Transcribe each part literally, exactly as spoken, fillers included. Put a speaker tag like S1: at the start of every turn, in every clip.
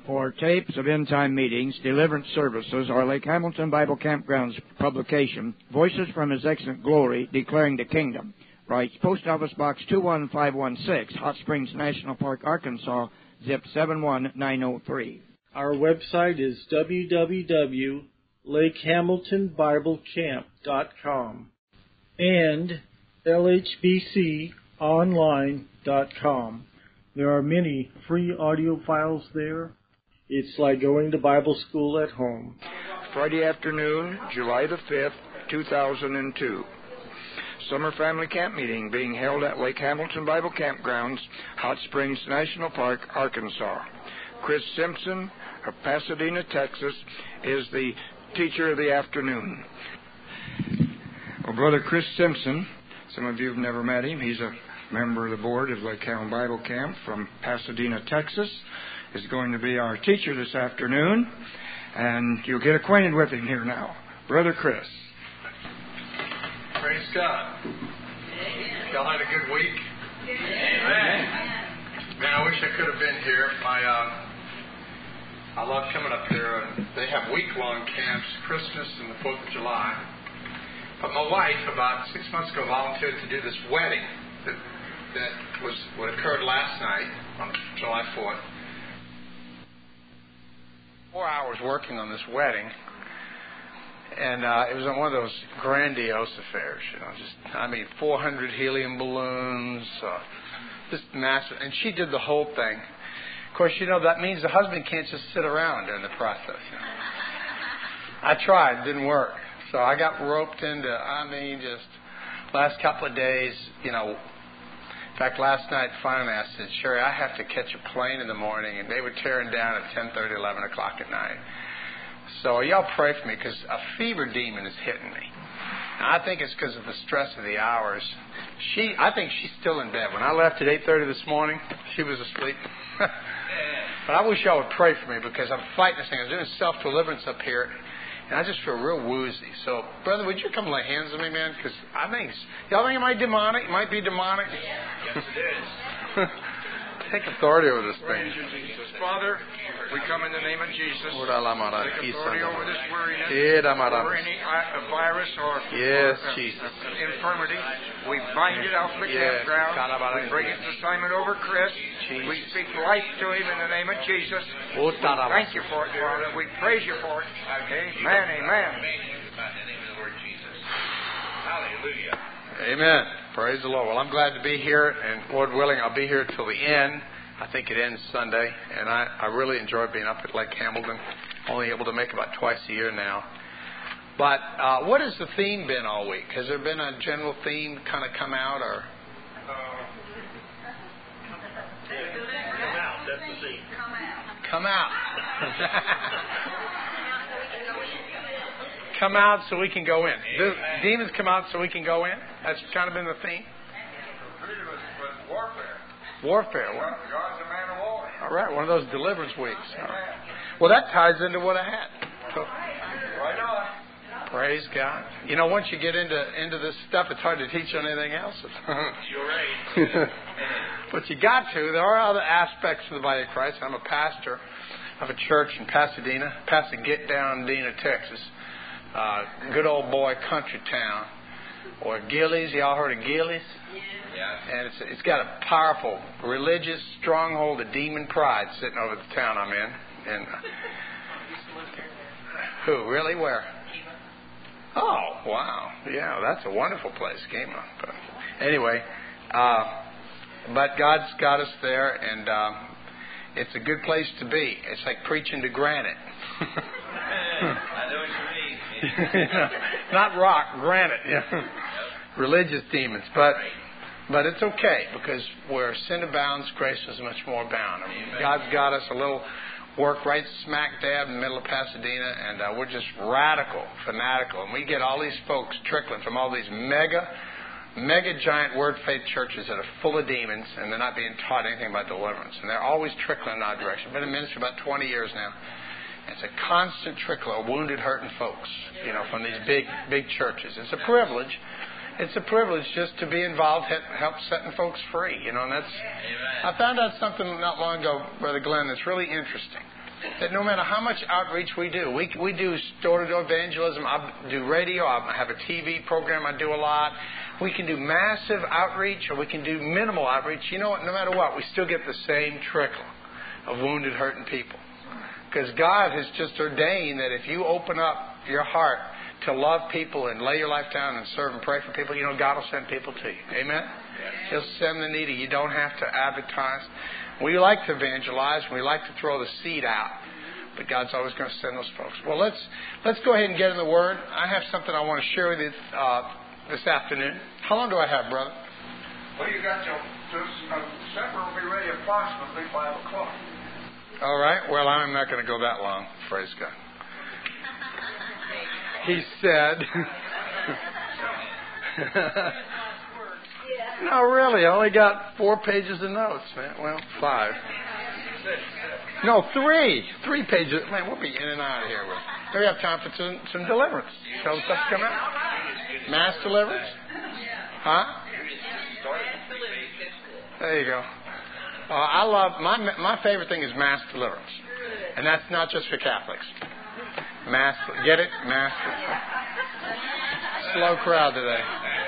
S1: For tapes of end-time meetings, deliverance services, or Lake Hamilton Bible Campground's publication, Voices from His Excellent Glory, Declaring the Kingdom, writes Post Office Box two one five one six, Hot Springs National Park, Arkansas, zip seven one nine zero three.
S2: Our website is w w w dot lake hamilton bible camp dot com and l h b c online dot com. There are many free audio files there. It's like going to Bible school at home.
S1: Friday afternoon, July the fifth, two thousand two. Summer Family Camp Meeting being held at Lake Hamilton Bible Campgrounds, Hot Springs National Park, Arkansas. Chris Simpson of Pasadena, Texas, is the teacher of the afternoon. Well, Brother Chris Simpson, some of you have never met him. He's a member of the board of Lake Hamilton Bible Camp from Pasadena, Texas, is going to be our teacher this afternoon, and you'll get acquainted with him here now. Brother Chris.
S3: Praise God. Y'all had a good week? Amen. Man, I wish I could have been here. My, uh, I love coming up here. And they have week-long camps, Christmas and the fourth of July. But my wife, about six months ago, volunteered to do this wedding that, that was what occurred last night on July fourth. Four hours working on this wedding, and uh, it was on one of those grandiose affairs, you know, just, I mean, four hundred helium balloons, uh, just massive, and she did the whole thing. Of course, you know, that means the husband can't just sit around during the process. You know? I tried, it didn't work, so I got roped into, I mean, just last couple of days, you know. In fact, last night, finally, I said, Sherry, I have to catch a plane in the morning, and they were tearing down at ten thirty, eleven o'clock at night. So y'all pray for me, because a fever demon is hitting me. And I think it's because of the stress of the hours. She, I think she's still in bed. When I left at eight thirty this morning, she was asleep. But I wish y'all would pray for me, because I'm fighting this thing. I'm doing self-deliverance up here, and I just feel real woozy. So, brother, would you come lay hands on me, man? Because I think, y'all think it might be demonic? It might be demonic?
S4: Yes, it is.
S3: Take authority over this thing.
S1: Father, we come in the name of Jesus. Take authority over this weariness, over any uh, virus or,
S3: yes,
S1: or uh,
S3: Jesus.
S1: Uh, infirmity. We bind it out of the
S3: yes.
S1: campground. We bring its assignment over Chris.
S3: Jesus.
S1: We speak life to him in the name of Jesus. We thank you for it, Father. We praise you for it. Amen, amen.
S4: Hallelujah.
S3: Amen. Praise the Lord. Well, I'm glad to be here, and Lord willing, I'll be here till the end. I think it ends Sunday, and I, I really enjoy being up at Lake Hamilton. Only able to make about twice a year now. But uh, what has the theme been all week? Has there been a general theme kind of come out, or?
S4: Come out. That's the theme.
S3: Come out. Come out so we can go in. The demons come out so we can go in. That's kind of been the theme.
S1: Warfare.
S3: Warfare.
S1: God's a man of war.
S3: All right, one of those deliverance weeks. All right. Well, that ties into what I had. So,
S1: Right on.
S3: praise God. You know, once you get into into this stuff, it's hard to teach on anything else.
S4: You're right.
S3: But you got to. There are other aspects of the body of Christ. I'm a pastor of a church in Pasadena, Pasadena, Texas. Uh, good old boy country town. Or Gillies. Y'all heard of Gillies?
S4: Yeah.
S3: And it's it's got a powerful religious stronghold of demon pride sitting over the town I'm in. And uh, who really? Where? Oh, wow. Yeah, that's a wonderful place, Gema. But anyway, uh, but God's got us there, and uh, it's a good place to be. It's like preaching to granite.
S4: I know what you mean.
S3: Not rock, granite. Yeah. Religious demons, but but it's okay, because where sin abounds, grace is much more abound. I mean, God's got us a little work right smack dab in the middle of Pasadena, and uh, we're just radical, fanatical, and we get all these folks trickling from all these mega, mega giant word faith churches that are full of demons, and they're not being taught anything about deliverance, and they're always trickling in our direction. I've been in ministry about twenty years now. It's a constant trickle of wounded, hurting folks, you know, from these big, big churches. It's a privilege. It's a privilege just to be involved, help setting folks free, you know, and that's, I found out something not long ago, Brother Glenn, that's really interesting. that no matter how much outreach we do, we we do door-to-door evangelism, I do radio, I have a T V program I do a lot. We can do massive outreach or we can do minimal outreach. You know what? No matter what, we still get the same trickle of wounded, hurting people. Because God has just ordained that if you open up your heart to love people and lay your life down and serve and pray for people, you know, God will send people to you. Amen? He'll send the needy. You don't have to advertise. We like to evangelize. We like to throw the seed out. But God's always going to send those folks. Well, let's let's go ahead and get in the Word. I have something I want to share with you uh, this afternoon. How long do I have, brother?
S1: Well, you got till this uh, supper will be ready approximately five o'clock.
S3: All right. Well, I'm not going to go that long. Praise God. He said. No, really. I only got four pages of notes, man. Well, five. No, three. Three pages. Man, we'll be in and out of here. We have time for some, some deliverance. Tell them stuff to come out. Mass deliverance? Huh? There you go. Uh, I love, my my favorite thing is mass deliverance. And that's not just for Catholics. Mass, get it? Mass. Slow crowd today.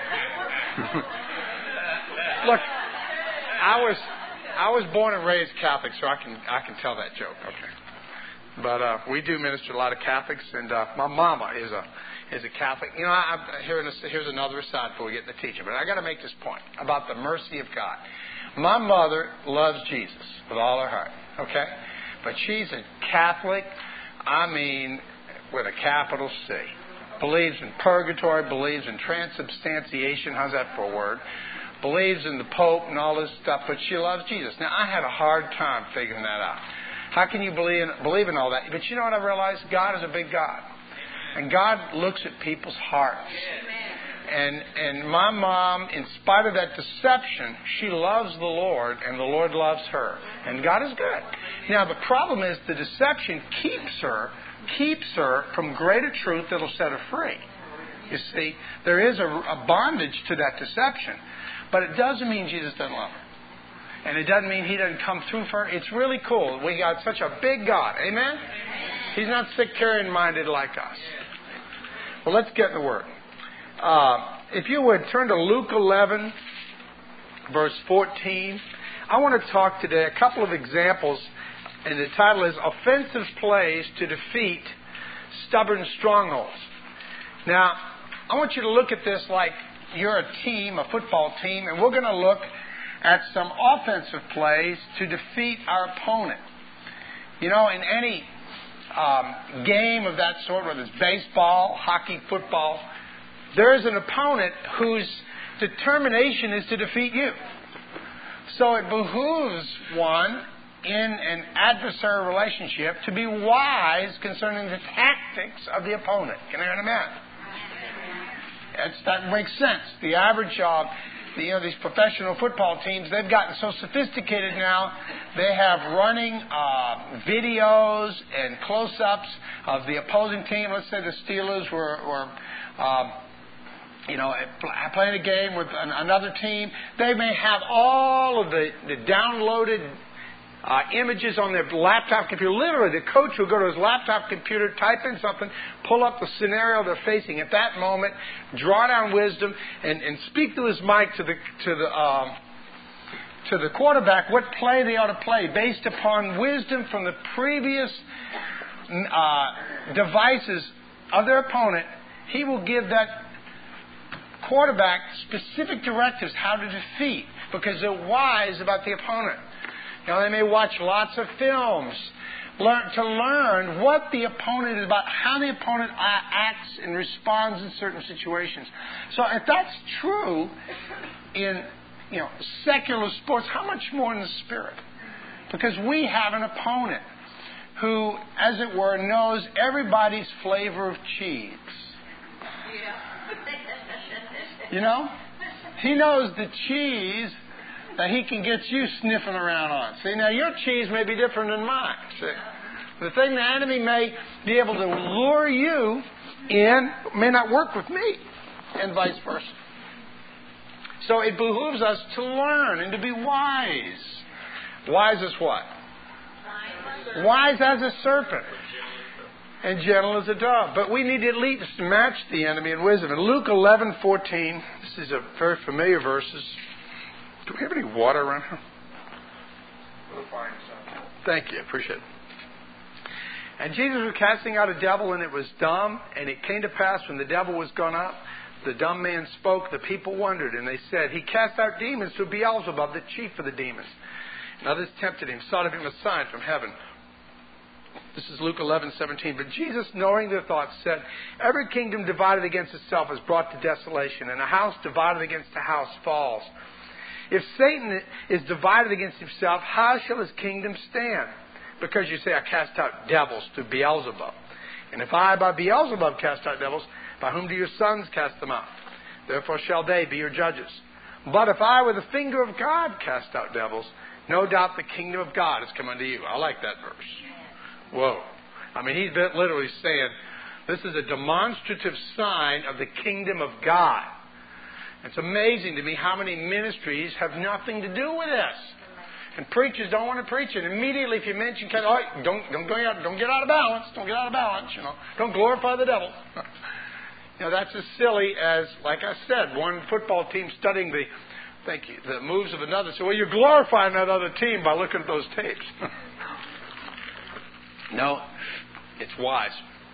S3: Look, I was I was born and raised Catholic, so I can I can tell that joke. Okay, but uh, we do minister to a lot of Catholics, and uh, my mama is a is a Catholic. You know, I, I, here's here's another aside before we get in the teaching, but I got to make this point about the mercy of God. My mother loves Jesus with all her heart. Okay, but she's a Catholic. I mean, with a capital C. Believes in purgatory. Believes in transubstantiation. How's that for a word? Believes in the Pope and all this stuff, but she loves Jesus. Now, I had a hard time figuring that out. How can you believe in, believe in all that? But you know what I realized? God is a big God. And God looks at people's hearts. And and my mom, in spite of that deception, she loves the Lord, and the Lord loves her. And God is good. Now, the problem is the deception keeps her, keeps her from greater truth that will set her free. You see, there is a, a bondage to that deception. But it doesn't mean Jesus doesn't love her. And it doesn't mean He doesn't come through for her. It's really cool. We got such a big God. Amen? He's not sectarian-minded like us. Well, let's get in the Word. Uh, if you would, turn to Luke eleven, verse fourteen. I want to talk today a couple of examples, and the title is Offensive Plays to Defeat Stubborn Strongholds. Now, I want you to look at this like you're a team, a football team, and we're going to look at some offensive plays to defeat our opponent. You know, in any um, game of that sort, whether it's baseball, hockey, football, there is an opponent whose determination is to defeat you. So it behooves one in an adversarial relationship to be wise concerning the tactics of the opponent. Can I hear an amen? It's, that makes sense. The average, uh, you know, these professional football teams, they've gotten so sophisticated now. They have running uh, videos and close-ups of the opposing team. Let's say the Steelers were, were uh, you know, playing a game with an, another team. They may have all of the, the downloaded Uh, images on their laptop computer. Literally, the coach will go to his laptop computer, type in something, pull up the scenario they're facing at that moment, draw down wisdom, and, and speak to his mic to the to the um, to the quarterback what play they ought to play based upon wisdom from the previous uh, devices of their opponent. He will give that quarterback specific directives how to defeat because they're wise about the opponent. Now, they may watch lots of films learn, to learn what the opponent is about, how the opponent acts and responds in certain situations. So if that's true in, you know, secular sports, how much more in the spirit? Because we have an opponent who, as it were, knows everybody's flavor of cheese. You know? He knows the cheese that he can get you sniffing around on. See, now your cheese may be different than mine. See? The thing the enemy may be able to lure you in may not work with me, and vice versa. So it behooves us to learn and to be wise. Wise is what? Wise as a serpent and gentle as a dove. But we need to at least match the enemy in wisdom. In Luke eleven fourteen, this is a very familiar verse. Do we have any water around here?
S1: We'll find some.
S3: Thank you. Appreciate it. And Jesus was casting out a devil, and it was dumb. And it came to pass when the devil was gone up, the dumb man spoke. The people wondered, and they said, He cast out demons through Beelzebub, the chief of the demons. And others tempted him, sought of him a sign from heaven. This is Luke eleven seventeen. But Jesus, knowing their thoughts, said, Every kingdom divided against itself is brought to desolation, and a house divided against a house falls. If Satan is divided against himself, how shall his kingdom stand? Because you say, I cast out devils through Beelzebub. And if I by Beelzebub cast out devils, by whom do your sons cast them out? Therefore shall they be your judges. But if I with the finger of God cast out devils, no doubt the kingdom of God has come unto you. I like that verse. Whoa. I mean, he's literally saying, this is a demonstrative sign of the kingdom of God. It's amazing to me how many ministries have nothing to do with this. And preachers don't want to preach it. Immediately, if you mention, oh, don't don't go out, don't get out of balance, don't get out of balance. You know, don't glorify the devil. You know, that's as silly as, like I said, one football team studying the, thank you, the moves of another. So, well, you're glorifying that other team by looking at those tapes. No, it's wise.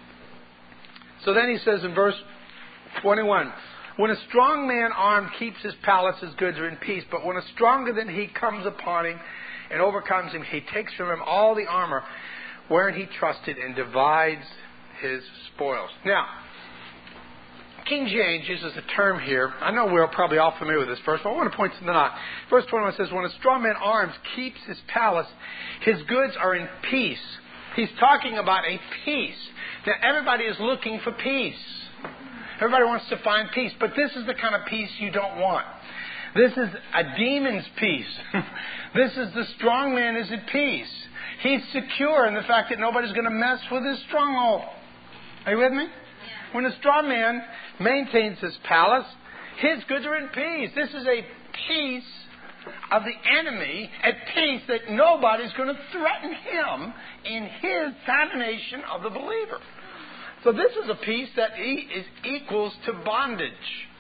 S3: So then he says in verse twenty-one. When a strong man armed keeps his palace, his goods are in peace. But when a stronger than he comes upon him and overcomes him, he takes from him all the armor wherein he trusted and divides his spoils. Now, King James uses a term here. I know we're probably all familiar with this verse, but I want to point something out. Verse twenty-one says, when a strong man armed keeps his palace, his goods are in peace. He's talking about a peace. Now, everybody is looking for peace. Everybody wants to find peace, but this is the kind of peace you don't want. This is a demon's peace. This is the strong man is at peace. He's secure in the fact that nobody's going to mess with his stronghold. Are you with me? When a strong man maintains his palace, his goods are in peace. This is a peace of the enemy, at peace that nobody's going to threaten him in his domination of the believer. So this is a peace that is equals to bondage.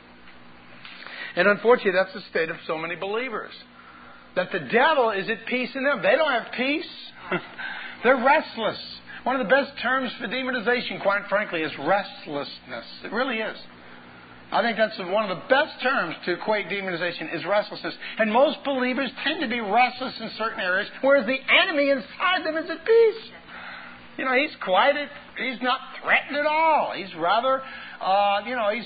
S3: And unfortunately, that's the state of so many believers. That the devil is at peace in them. They don't have peace. They're restless. One of the best terms for demonization, quite frankly, is restlessness. It really is. I think that's one of the best terms to equate demonization is restlessness. And most believers tend to be restless in certain areas, whereas the enemy inside them is at peace. You know, he's quieted. He's not threatened at all. He's rather, uh, you know, he's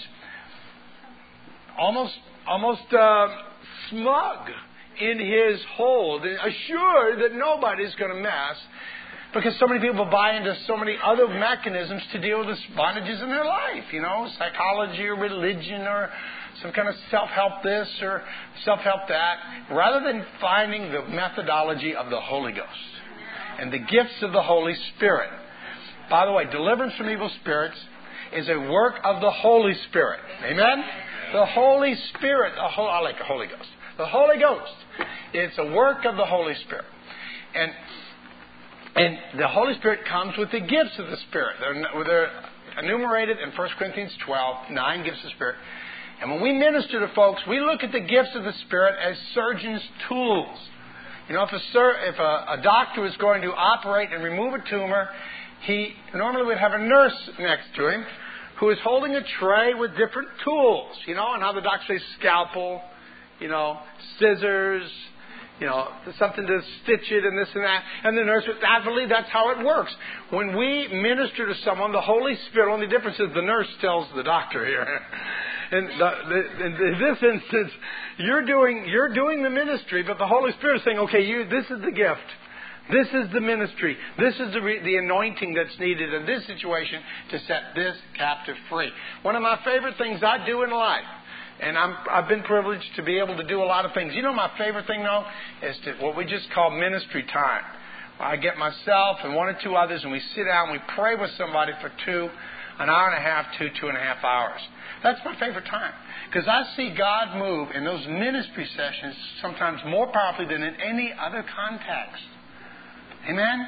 S3: almost, almost uh, smug in his hold, assured that nobody's going to mess, because so many people buy into so many other mechanisms to deal with the bondages in their life. You know, psychology or religion or some kind of self-help this or self-help that, rather than finding the methodology of the Holy Ghost and the gifts of the Holy Spirit. By the way, deliverance from evil spirits is a work of the Holy Spirit. Amen? The Holy Spirit, the whole, I like the Holy Ghost. The Holy Ghost, it's a work of the Holy Spirit. And and the Holy Spirit comes with the gifts of the Spirit. They're, they're enumerated in First Corinthians twelve, nine gifts of the Spirit. And when we minister to folks, we look at the gifts of the Spirit as surgeon's tools. You know, if a, if a, a doctor is going to operate and remove a tumor, he normally would have a nurse next to him who is holding a tray with different tools. You know, and how the doctor says scalpel, you know, scissors, you know, something to stitch it and this and that. And the nurse, I believe that's how it works. When we minister to someone, the Holy Spirit, only difference is the nurse tells the doctor here. In, the, the, in this instance, you're doing you're doing the ministry, but the Holy Spirit is saying, okay, you this is the gift. This is the ministry. This is the, re, the anointing that's needed in this situation to set this captive free. One of my favorite things I do in life, and I'm, I've been privileged to be able to do a lot of things. You know my favorite thing, though, is to what we just call ministry time. I get myself and one or two others, and we sit down and we pray with somebody for two, an hour and a half, two, two and a half hours. That's my favorite time. Because I see God move in those ministry sessions sometimes more powerfully than in any other context. Amen?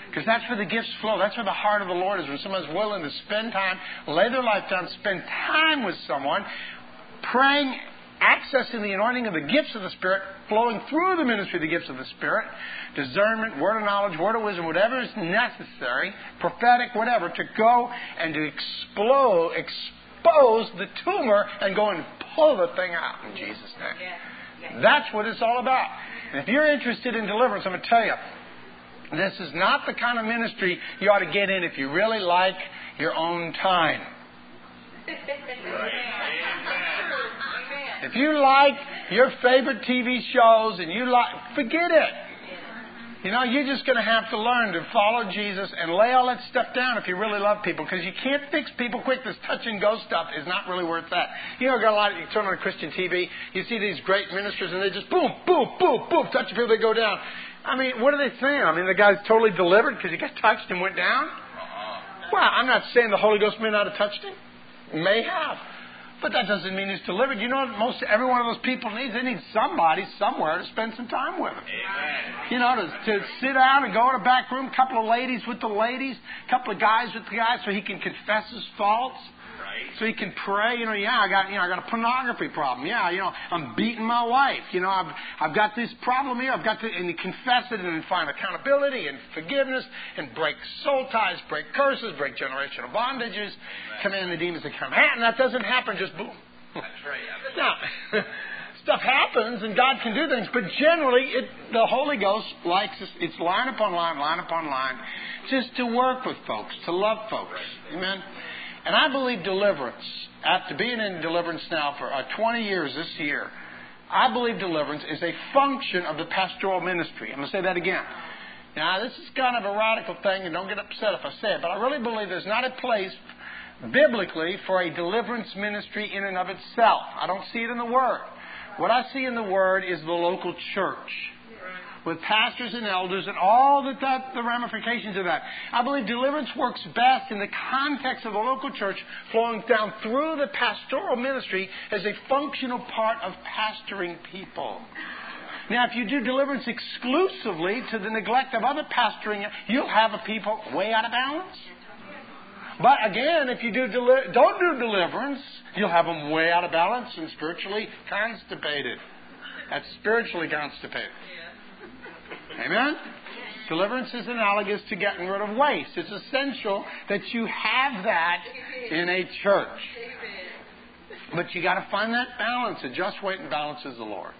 S3: Because that's where the gifts flow. That's where the heart of the Lord is. When someone's willing to spend time, lay their life down, spend time with someone, praying, accessing the anointing of the gifts of the Spirit, flowing through the ministry of the gifts of the Spirit, discernment, word of knowledge, word of wisdom, whatever is necessary, prophetic, whatever, to go and to explode, expose the tumor and go and pull the thing out in Jesus' name. That's what it's all about. And if you're interested in deliverance, I'm going to tell you, this is not the kind of ministry you ought to get in if you really like your own time. If you like your favorite T V shows and you like, forget it. You know, you're just going to have to learn to follow Jesus and lay all that stuff down if you really love people, because you can't fix people quick. This touch and go stuff is not really worth that. You know, got a lot of, you turn on Christian T V, you see these great ministers and they just boom, boom, boom, boom, touch people, they go down. I mean, what are they saying? I mean, the guy's totally delivered because he got touched and went down? Well, I'm not saying the Holy Ghost may not have touched him. May have. But that doesn't mean he's delivered. You know what most every one of those people needs? They need somebody somewhere to spend some time with them. Amen. You know, to, to sit down and go in a back room, a couple of ladies with the ladies, a couple of guys with the guys, so he can confess his faults. So he can pray, you know, yeah, I got, you know, I got a pornography problem. Yeah, you know, I'm beating my wife. You know, I've, I've got this problem here. I've got to, and you confess it and then find accountability and forgiveness and break soul ties, break curses, break generational bondages, right. Command the demons to come out. And that doesn't happen just boom. That's right. Now, stuff happens and God can do things, but generally it, the Holy Ghost likes us, it's line upon line, line upon line, just to work with folks, to love folks. Amen. And I believe deliverance, after being in deliverance now for uh, twenty years this year, I believe deliverance is a function of the pastoral ministry. I'm going to say that again. Now, this is kind of a radical thing, and don't get upset if I say it, but I really believe there's not a place biblically for a deliverance ministry in and of itself. I don't see it in the Word. What I see in the Word is the local church, with pastors and elders and all that, that the ramifications of that. I believe deliverance works best in the context of the local church, flowing down through the pastoral ministry as a functional part of pastoring people. Now, if you do deliverance exclusively to the neglect of other pastoring, you'll have a people way out of balance. But again, if you do deli- don't do deliverance, you'll have them way out of balance and spiritually constipated. That's spiritually constipated. Amen? Deliverance is analogous to getting rid of waste. It's essential that you have that in a church. But you got to find that balance. A just weight and balance is the Lord's.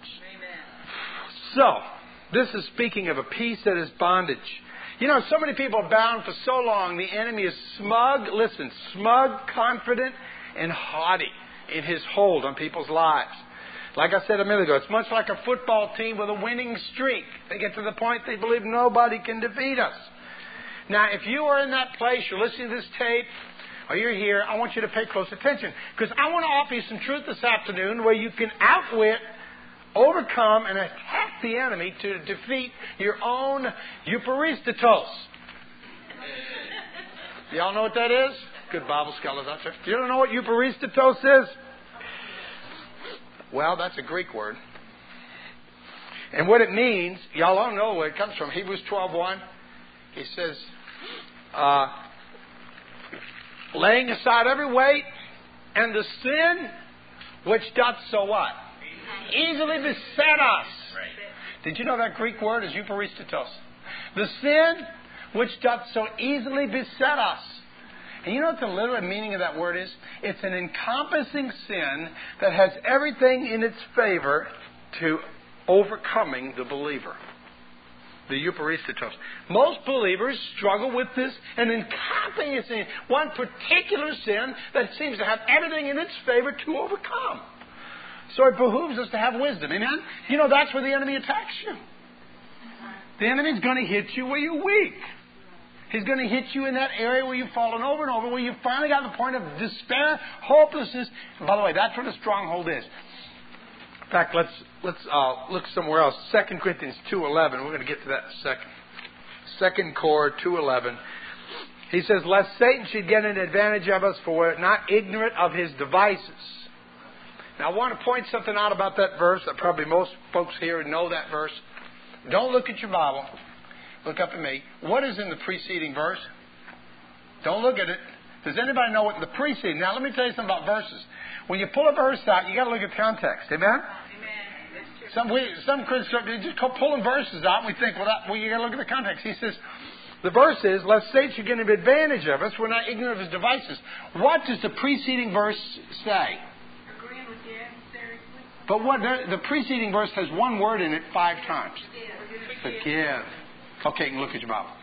S3: So, this is speaking of a peace that is bondage. You know, so many people are bound for so long. The enemy is smug, listen, smug, confident, and haughty in his hold on people's lives. Like I said a minute ago, it's much like a football team with a winning streak. They get to the point they believe nobody can defeat us. Now, if you are in that place, you're listening to this tape, or you're here, I want you to pay close attention. Because I want to offer you some truth this afternoon where you can outwit, overcome, and attack the enemy to defeat your own eucharistatos. Y'all know what that is? Good Bible scholars out there. You don't know what eucharistatos is? Well, that's a Greek word. And what it means, y'all all know where it comes from. Hebrews twelve one. He says, uh, laying aside every weight and the sin which doth so what? Easily beset us. Did you know that Greek word is eucharistatos? The sin which doth so easily beset us. And you know what the literal meaning of that word is? It's an encompassing sin that has everything in its favor to overcoming the believer. The eucharistatos. Most believers struggle with this and encompassing sin, one particular sin that seems to have everything in its favor to overcome. So it behooves us to have wisdom. Amen? You know, that's where the enemy attacks you. The enemy's going to hit you where you're weak. He's going to hit you in that area where you've fallen over and over, where you've finally got to the point of despair, hopelessness. And by the way, that's what a stronghold is. In fact, let's let's uh, look somewhere else. Second Corinthians two eleven. We're going to get to that in a second. Second Cor two eleven. He says, lest Satan should get an advantage of us, for we're not ignorant of his devices. Now, I want to point something out about that verse. That probably most folks here know that verse. Don't look at your Bible. look up at me. What is in the preceding verse? Don't look at it. Does anybody know what the preceding? Now, let me tell you something about verses. When you pull a verse out, you got to look at context. Amen?
S5: Amen.
S3: Some we, some Christians just go pulling verses out, and we think, well, that, well, you got to look at the context. He says, the verse is, lest Satan should get an advantage of us. We're not ignorant of his devices. What does the preceding verse say?
S5: Agreeing with the adversary.
S3: But what the, the preceding verse has one word in it five times.
S5: Forgive.
S3: Forgive. Okay, you can look at your Bible.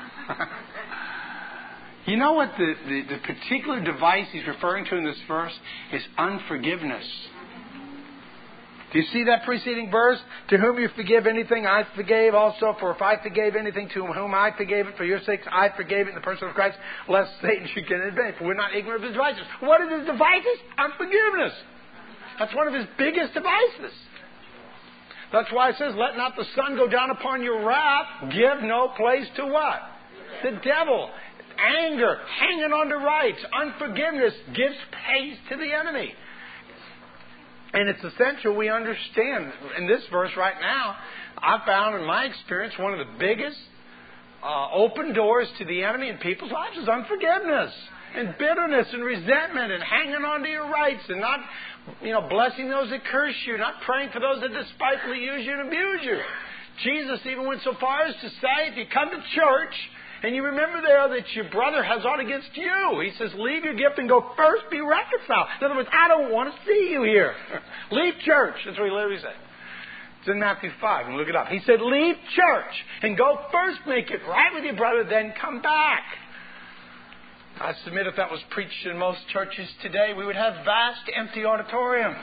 S3: You know what the, the, the particular device he's referring to in this verse is? Unforgiveness. Do you see that preceding verse? To whom you forgive anything, I forgave also. For if I forgave anything to whom I forgave it, for your sakes I forgave it in the person of Christ, lest Satan should get an advantage. For we're not ignorant of his devices. What are his devices? Unforgiveness. That's one of his biggest devices. That's why it says, let not the sun go down upon your wrath. Give no place to what? The devil. Anger, hanging on to rights, unforgiveness gives place to the enemy. And it's essential we understand in this verse right now, I found in my experience one of the biggest uh, open doors to the enemy in people's lives is unforgiveness and bitterness and resentment and hanging on to your rights and not, you know, blessing those that curse you, not praying for those that despitefully use you and abuse you. Jesus even went so far as to say, if you come to church and you remember there that your brother has aught against you, he says, leave your gift and go first be reconciled. In other words, I don't want to see you here. Leave church. That's what he literally said. It's in Matthew five. And look it up. He said, leave church and go first make it right with your brother, then come back. I submit if that was preached in most churches today, we would have vast empty auditoriums.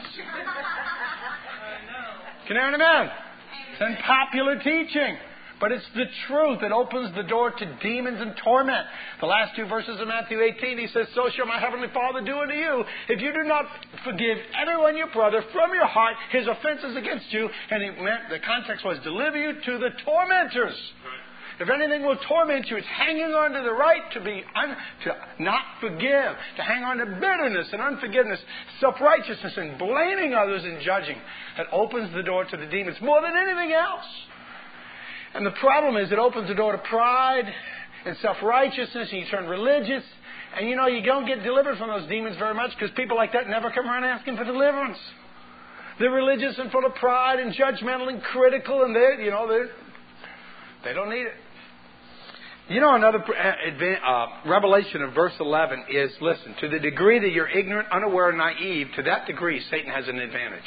S3: Can you hear an amen? It's unpopular teaching. But it's the truth that opens the door to demons and torment. The last two verses of Matthew eighteen, he says, so shall my heavenly Father do unto you, if you do not forgive everyone your brother from your heart his offenses against you. And it meant, the context was, deliver you to the tormentors. If anything will torment you, it's hanging on to the right to be un, to not forgive, to hang on to bitterness and unforgiveness, self-righteousness and blaming others and judging. That opens the door to the demons more than anything else. And the problem is it opens the door to pride and self-righteousness, and you turn religious. And you know, you don't get delivered from those demons very much because people like that never come around asking for deliverance. They're religious and full of pride and judgmental and critical, and they, you know, they they don't need it. You know, another uh, revelation of verse eleven is, listen, to the degree that you're ignorant, unaware, naive, to that degree Satan has an advantage.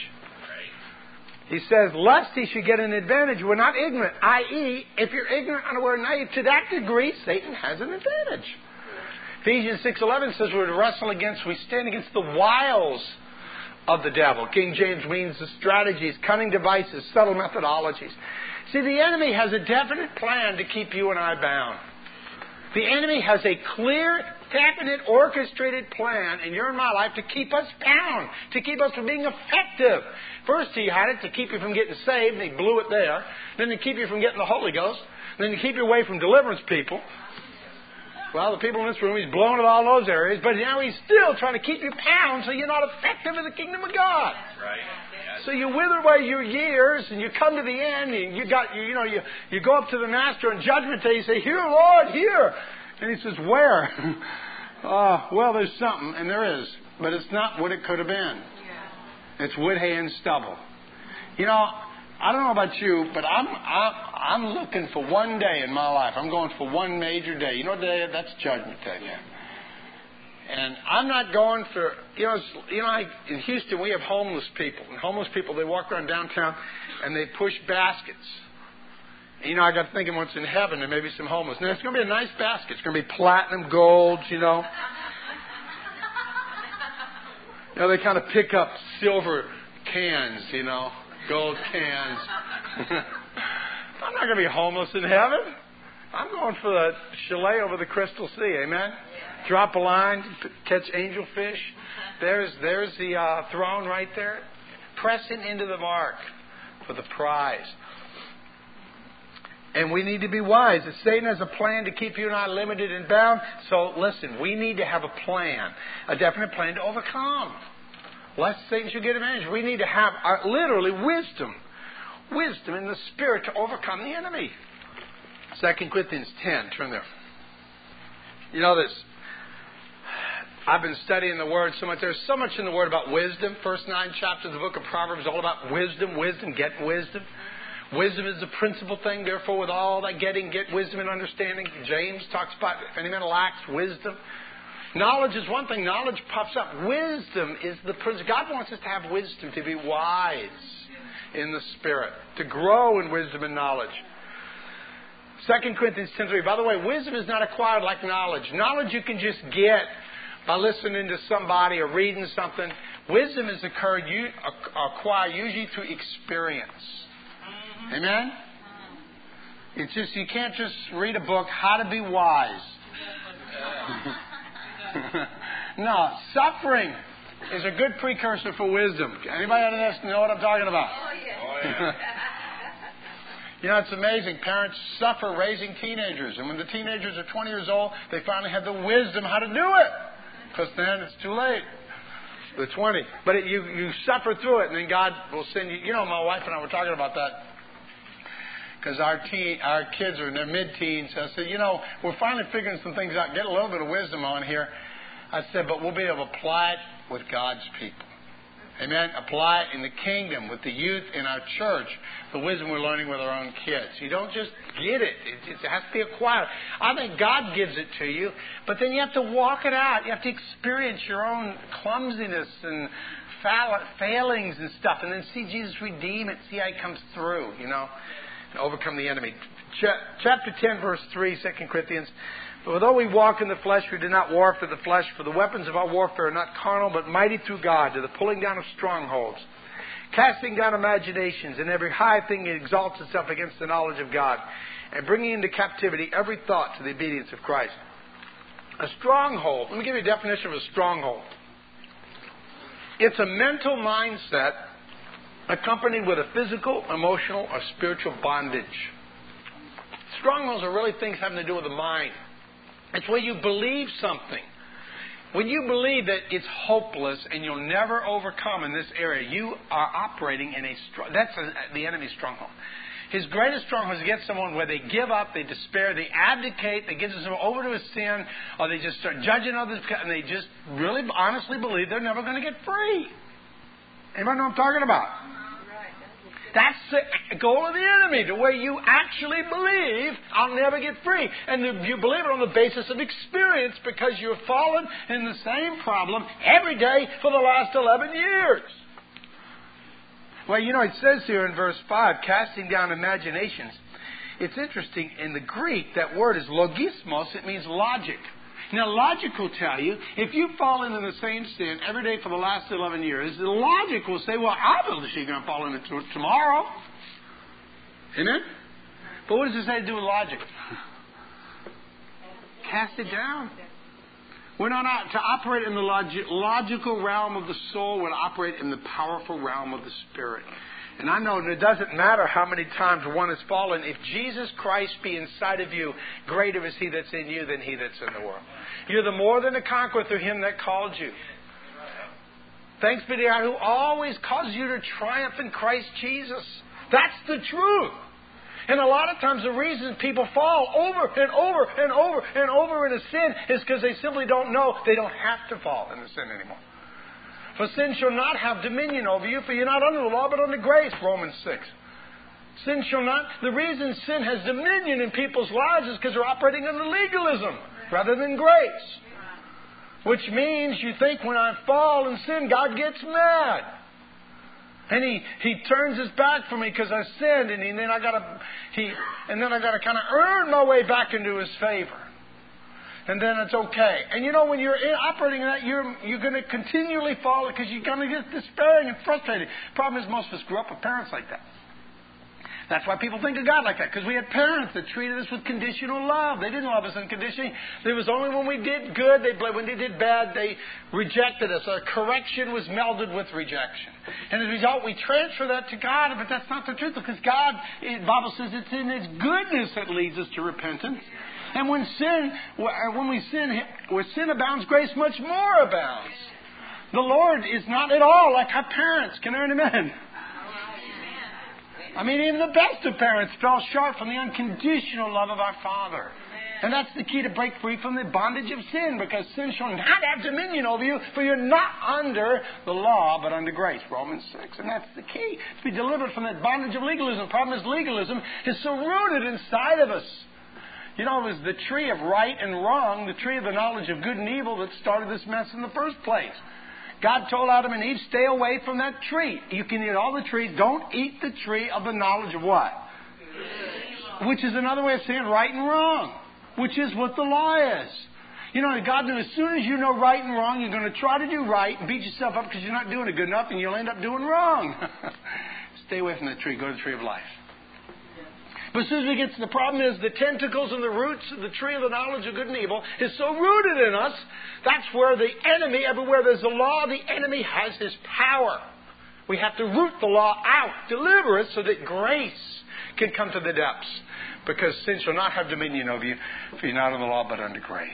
S3: He says, lest he should get an advantage, we're not ignorant. that is, if you're ignorant, unaware, naive, to that degree, Satan has an advantage. Ephesians six eleven says we're to wrestle against, we stand against the wiles of the devil. King James means the strategies, cunning devices, subtle methodologies. See, the enemy has a definite plan to keep you and I bound. The enemy has a clear, definite, orchestrated plan in your and my life to keep us bound, to keep us from being effective. First, he had it to keep you from getting saved, and he blew it there. Then to keep you from getting the Holy Ghost. Then to keep you away from deliverance people. Well, the people in this room, he's blown at all those areas, but now he's still trying to keep you bound so you're not effective in the kingdom of God.
S4: That's right. Yes.
S3: So you wither away your years, and you come to the end, and you got, you, you know, you, you go up to the Master on Judgment Day, you say, here, Lord, here. And he says, where? uh, well, there's something, and there is, but it's not what it could have been. It's wood, hay, and stubble. You know, I don't know about you, but I'm, I'm I'm looking for one day in my life. I'm going for one major day. You know what day? That's Judgment Day, man. And I'm not going for, you know, it's, you know, I, in Houston we have homeless people. And homeless people, they walk around downtown and they push baskets. And, you know, I got thinking once in heaven there may be some homeless. Now, it's going to be a nice basket. It's going to be platinum gold, you know. You know, they kind of pick up silver cans, you know, gold cans. I'm not going to be homeless in heaven. I'm going for the chalet over the Crystal Sea, amen? Drop a line, catch angelfish. There's there's the uh, throne right there. Pressing into the mark for the prize. And we need to be wise. If Satan has a plan to keep you and I limited and bound, so listen, we need to have a plan, a definite plan to overcome. Lest Satan should get advantage. We need to have our, literally wisdom. Wisdom in the Spirit to overcome the enemy. Second Corinthians ten. Turn there. You know this. I've been studying the Word so much. There's so much in the Word about wisdom. First nine chapters of the book of Proverbs is all about wisdom, wisdom, get wisdom. Wisdom is the principal thing. Therefore, with all that getting, get wisdom and understanding. James talks about if any man lacks wisdom. Knowledge is one thing. Knowledge pops up. Wisdom is the principle. God wants us to have wisdom, to be wise in the Spirit, to grow in wisdom and knowledge. Second Corinthians ten three. By the way, wisdom is not acquired like knowledge. Knowledge you can just get by listening to somebody or reading something. Wisdom is occurred, you acquire usually through experience. Amen? It's just, you can't just read a book, How to Be Wise. No, suffering is a good precursor for wisdom. Anybody out of this know what I'm talking about?
S5: Oh, yeah.
S3: You know, it's amazing. Parents suffer raising teenagers. And when the teenagers are twenty years old, they finally have the wisdom how to do it. Because then it's too late. The twenty. But it, you, you suffer through it, and then God will send you. You know, my wife and I were talking about that. Because our teen, our kids are in their mid-teens. I said, you know, we're finally figuring some things out. Get a little bit of wisdom on here. I said, but we'll be able to apply it with God's people. Amen? Apply it in the kingdom with the youth in our church. The wisdom we're learning with our own kids. You don't just get it. It, it has to be acquired. I think God gives it to you. But then you have to walk it out. You have to experience your own clumsiness and failings and stuff. And then see Jesus redeem it. See how He comes through, you know. And overcome the enemy. Ch- chapter ten, verse three, Second Corinthians. But though we walk in the flesh, we do not war after the flesh. For the weapons of our warfare are not carnal, but mighty through God, to the pulling down of strongholds, casting down imaginations, and every high thing that exalts itself against the knowledge of God, and bringing into captivity every thought to the obedience of Christ. A stronghold. Let me give you a definition of a stronghold. It's a mental mindset accompanied with a physical, emotional, or spiritual bondage. Strongholds are really things having to do with the mind. It's where you believe something. When you believe that it's hopeless and you'll never overcome in this area, you are operating in a strong... That's a, the enemy's stronghold. His greatest stronghold is to get someone where they give up, they despair, they abdicate, they give themselves over to a sin, or they just start judging others, and they just really honestly believe they're never going to get free. Anybody know what I'm talking about? That's the goal of the enemy, to where you actually believe, I'll never get free. And you believe it on the basis of experience, because you've fallen in the same problem every day for the last eleven years. Well, you know, it says here in verse five, casting down imaginations. It's interesting, in the Greek, that word is logismos. It means logic. Now, logic will tell you, if you fall into the same sin every day for the last eleven years, the logic will say, well, obviously you're going to fall into it tomorrow. Amen? But what does it say to do with logic? Cast it down. We're not to operate in the logi- logical realm of the soul. We're to operate in the powerful realm of the Spirit. And I know that it doesn't matter how many times one has fallen. If Jesus Christ be inside of you, greater is He that's in you than he that's in the world. You're the more than a conqueror through Him that called you. Thanks be to God who always causes you to triumph in Christ Jesus. That's the truth. And a lot of times the reason people fall over and over and over and over in a sin is because they simply don't know they don't have to fall in the sin anymore. For sin shall not have dominion over you, for you're not under the law, but under grace, Romans six. Sin shall not... The reason sin has dominion in people's lives is because they're operating under legalism rather than grace. Which means you think when I fall and sin, God gets mad. And he, he turns his back from me because I sinned, and, he, and then I gotta he and then I gotta kind of earn my way back into His favor. And then it's okay. And you know, when you're in, operating in that, you're you're going to continually fall because you're going to get despairing and frustrated. The problem is most of us grew up with parents like that. That's why people think of God like that, because we had parents that treated us with conditional love. They didn't love us unconditionally. It was only when we did good, they when they did bad, they rejected us. Our correction was melded with rejection. And as a result, we transfer that to God, but that's not the truth, because God, the Bible says it's in His goodness that leads us to repentance. And when sin, when we sin, where sin abounds, grace much more abounds. The Lord is not at all like our parents. Can I hear an amen?
S6: I mean, even the best of parents fell short from the unconditional love of our Father. And that's the key to break free from the bondage of sin, because sin shall not have dominion over you, for you're not under the law, but under grace. Romans six. And that's the key, to be delivered from that bondage of legalism. The problem is legalism is so rooted inside of us. You know, it was the tree of right and wrong, the tree of the knowledge of good and evil, that started this mess in the first place. God told Adam and Eve, stay away from that tree. You can eat all the trees. Don't eat the tree of the knowledge of what? Which is another way of saying right and wrong. Which is what the law is. You know, God knew as soon as you know right and wrong, you're going to try to do right and beat yourself up because you're not doing it good enough, and you'll end up doing wrong. Stay away from the tree. Go to the tree of life. But as soon as we get to the problem is the tentacles and the roots of the tree of the knowledge of good and evil is so rooted in us, that's where the enemy, everywhere there's a law, the enemy has his power. We have to root the law out, deliver it, so that grace can come to the depths. Because sin shall not have dominion over you, for you're not under the law, but under grace.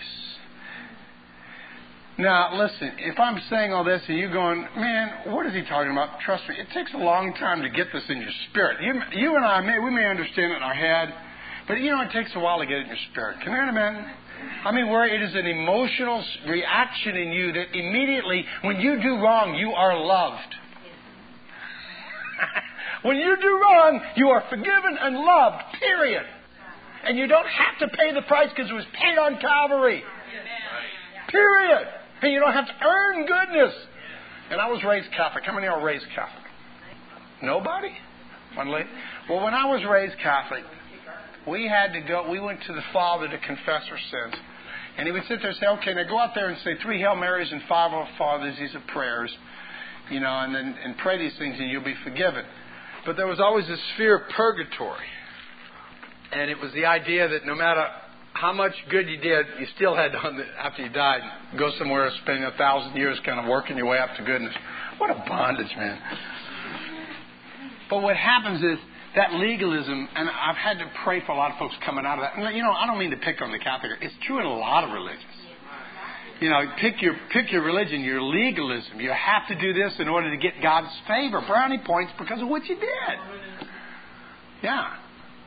S6: Now, listen, if I'm saying all this and you're going, man, what is he talking about? Trust me, it takes a long time to get this in your spirit. You, you and I, may, we may understand it in our head, but, you know, it takes a while to get it in your spirit. Can you hear amen? I mean, where it is an emotional reaction in you that immediately, when you do wrong, you are loved. When you do wrong, you are forgiven and loved, period. And you don't have to pay the price because it was paid on Calvary. Period. And you don't have to earn goodness. And I was raised Catholic. How many are raised Catholic? Nobody? One lady? Well, when I was raised Catholic, we had to go, we went to the Father to confess our sins. And he would sit there and say, okay, now go out there and say three Hail Marys and five Our Fathers. These are prayers. You know, and then and pray these things and you'll be forgiven. But there was always this fear of purgatory. And it was the idea that no matter how much good you did, you still had to, after you died, go somewhere spending a thousand years kind of working your way up to goodness. What a bondage, man. But what happens is that legalism, and I've had to pray for a lot of folks coming out of that. And, you know, I don't mean to pick on the Catholic. It's true in a lot of religions. You know, pick your pick your religion, your legalism. You have to do this in order to get God's favor, brownie points, because of what you did. Yeah.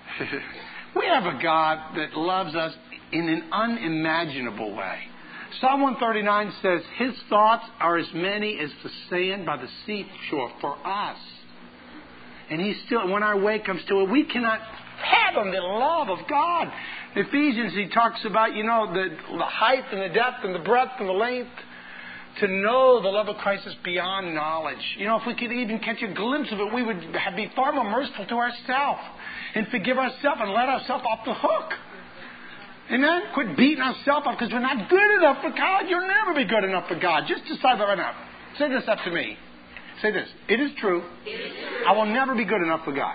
S6: We have a God that loves us in an unimaginable way. Psalm one thirty-nine says, His thoughts are as many as the sand by the seashore for us. And He's still, when our way comes to it, we cannot fathom the love of God. In Ephesians, he talks about, you know, the, the height and the depth and the breadth and the length. To know the love of Christ is beyond knowledge. You know, if we could even catch a glimpse of it, we would be far more merciful to ourselves and forgive ourselves and let ourselves off the hook. Amen? Quit beating ourselves up because we're not good enough for God. You'll never be good enough for God. Just decide that right now. Say this after me. Say this. It is true. It is true. I will never be good enough for God.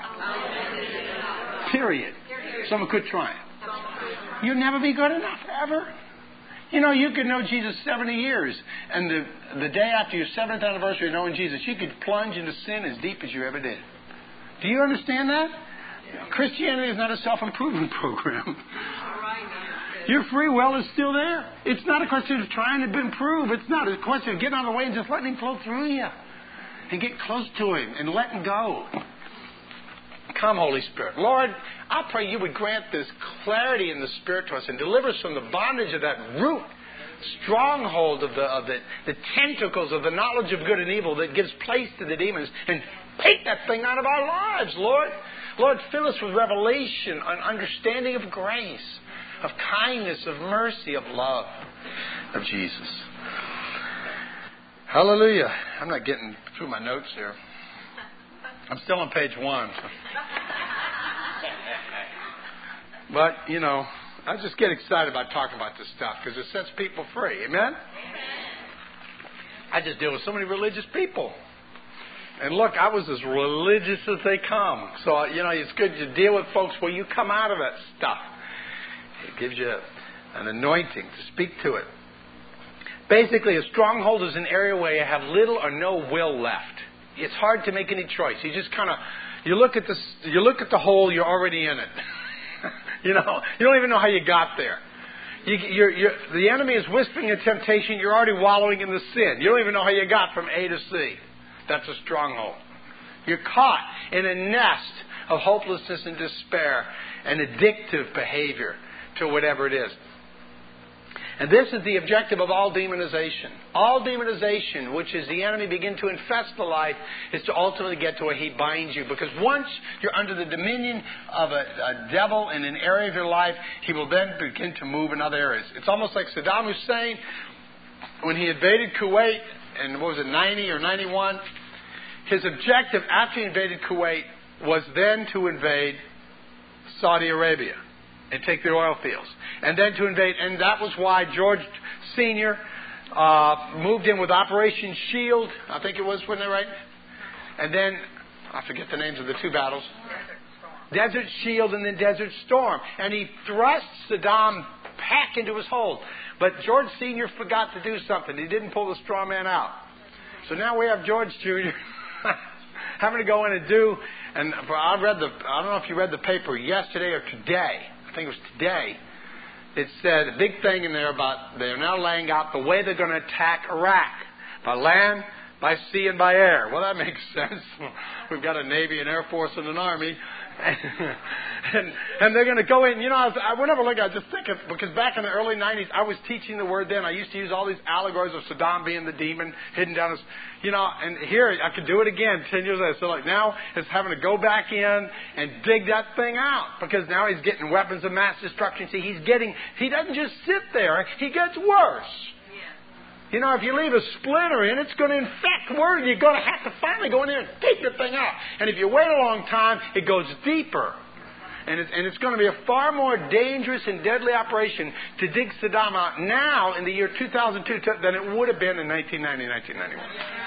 S6: Period. Someone quit trying. You'll never be good enough, ever. You know, you could know Jesus seventy years, and the the day after your seventh anniversary of knowing Jesus, you could plunge into sin as deep as you ever did. Do you understand that? Christianity is not a self-improvement program. Your free will is still there. It's not a question of trying to improve. It's not a question of getting out of the way and just letting Him flow through you. And get close to Him and let Him go. Come, Holy Spirit. Lord, I pray You would grant this clarity in the Spirit to us and deliver us from the bondage of that root, stronghold of the of the, the tentacles of the knowledge of good and evil that gives place to the demons, and take that thing out of our lives, Lord. Lord, fill us with revelation and understanding of grace, of kindness, of mercy, of love of Jesus. Hallelujah. I'm not getting through my notes here. I'm still on page one. But, you know, I just get excited about talking about this stuff because it sets people free. Amen? I just deal with so many religious people. And look, I was as religious as they come. So, you know, it's good to deal with folks where you come out of that stuff. It gives you an anointing to speak to it. Basically, a stronghold is an area where you have little or no will left. It's hard to make any choice. You just kind of, you look at this, you look at the hole, you're already in it. You know, you don't even know how you got there. You, you're, you're, the enemy is whispering a temptation. You're already wallowing in the sin. You don't even know how you got from A to C. That's a stronghold. You're caught in a nest
S3: of hopelessness and despair and addictive behavior to whatever it is. And this is the objective of all demonization. All demonization, which is the enemy begin to infest the life, is to ultimately get to where he binds you. Because once you're under the dominion of a, a devil in an area of your life, he will then begin to move in other areas. It's almost like Saddam Hussein, when he invaded Kuwait in, what was it, ninety or ninety-one, his objective after he invaded Kuwait was then to invade Saudi Arabia and take their oil fields. And then to invade, and that was why George Senior uh, moved in with Operation Shield, I think it was, when they right? And then, I forget the names of the two battles. Desert Shield and then Desert Storm. And he thrust Saddam back into his hold. But George Senior forgot to do something. He didn't pull the straw man out. So now we have George Junior having to go in and do, and I read the, I don't know if you read the paper yesterday or today. I think it was today. It said a big thing in there about they're now laying out the way they're going to attack Iraq. By land, by sea, and by air. Well, that makes sense. We've got a Navy, an Air Force, and an Army. and, and they're going to go in. You know, I, was, I whenever look, I just think of, because back in the early nineties, I was teaching the word then. I used to use all these allegories of Saddam being the demon hidden down his, you know, and here I could do it again ten years later. So like now it's having to go back in and dig that thing out because now he's getting weapons of mass destruction. See, he's getting, he doesn't just sit there, he gets worse. You know, if you leave a splinter in, it's going to infect word. You're going to have to finally go in there and take the thing out. And if you wait a long time, it goes deeper. And it's, and it's going to be a far more dangerous and deadly operation to dig Saddam out now in the year two thousand two than it would have been in nineteen ninety, nineteen ninety-one.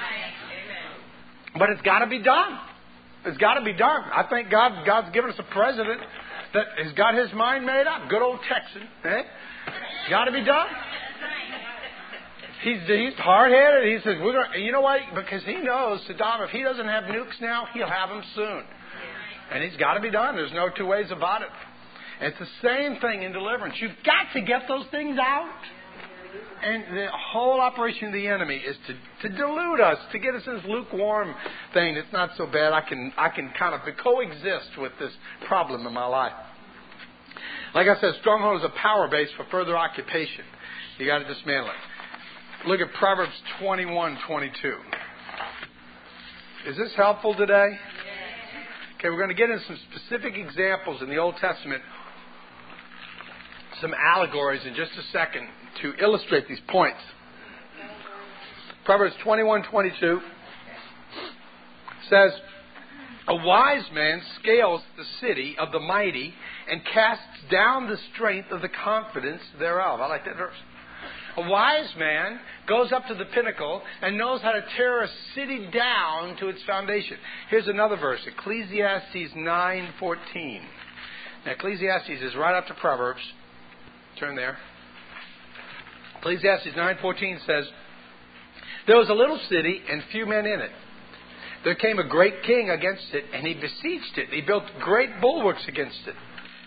S3: But it's got to be done. It's got to be done. I think God, God's given us a president that has got his mind made up. Good old Texan. Eh? Got to be done. He's, he's hard-headed. He says, "We're going." You know why? Because he knows Saddam, if he doesn't have nukes now, he'll have them soon. And it's got to be done. There's no two ways about it. And it's the same thing in deliverance. You've got to get those things out. And the whole operation of the enemy is to, to delude us, to get us in this lukewarm thing. It's not so bad. I can I can kind of coexist with this problem in my life. Like I said, stronghold is a power base for further occupation. You got to dismantle it. Look at Proverbs twenty-one twenty-two. Is this helpful today? Okay, we're going to get into some specific examples in the Old Testament, some allegories in just a second to illustrate these points. Proverbs twenty-one twenty-two says, "A wise man scales the city of the mighty and casts down the strength of the confidence thereof." I like that verse. A wise man goes up to the pinnacle and knows how to tear a city down to its foundation. Here's another verse, Ecclesiastes nine fourteen. Now, Ecclesiastes is right after Proverbs. Turn there. Ecclesiastes nine fourteen says, "There was a little city and few men in it. There came a great king against it, and he besieged it. He built great bulwarks against it.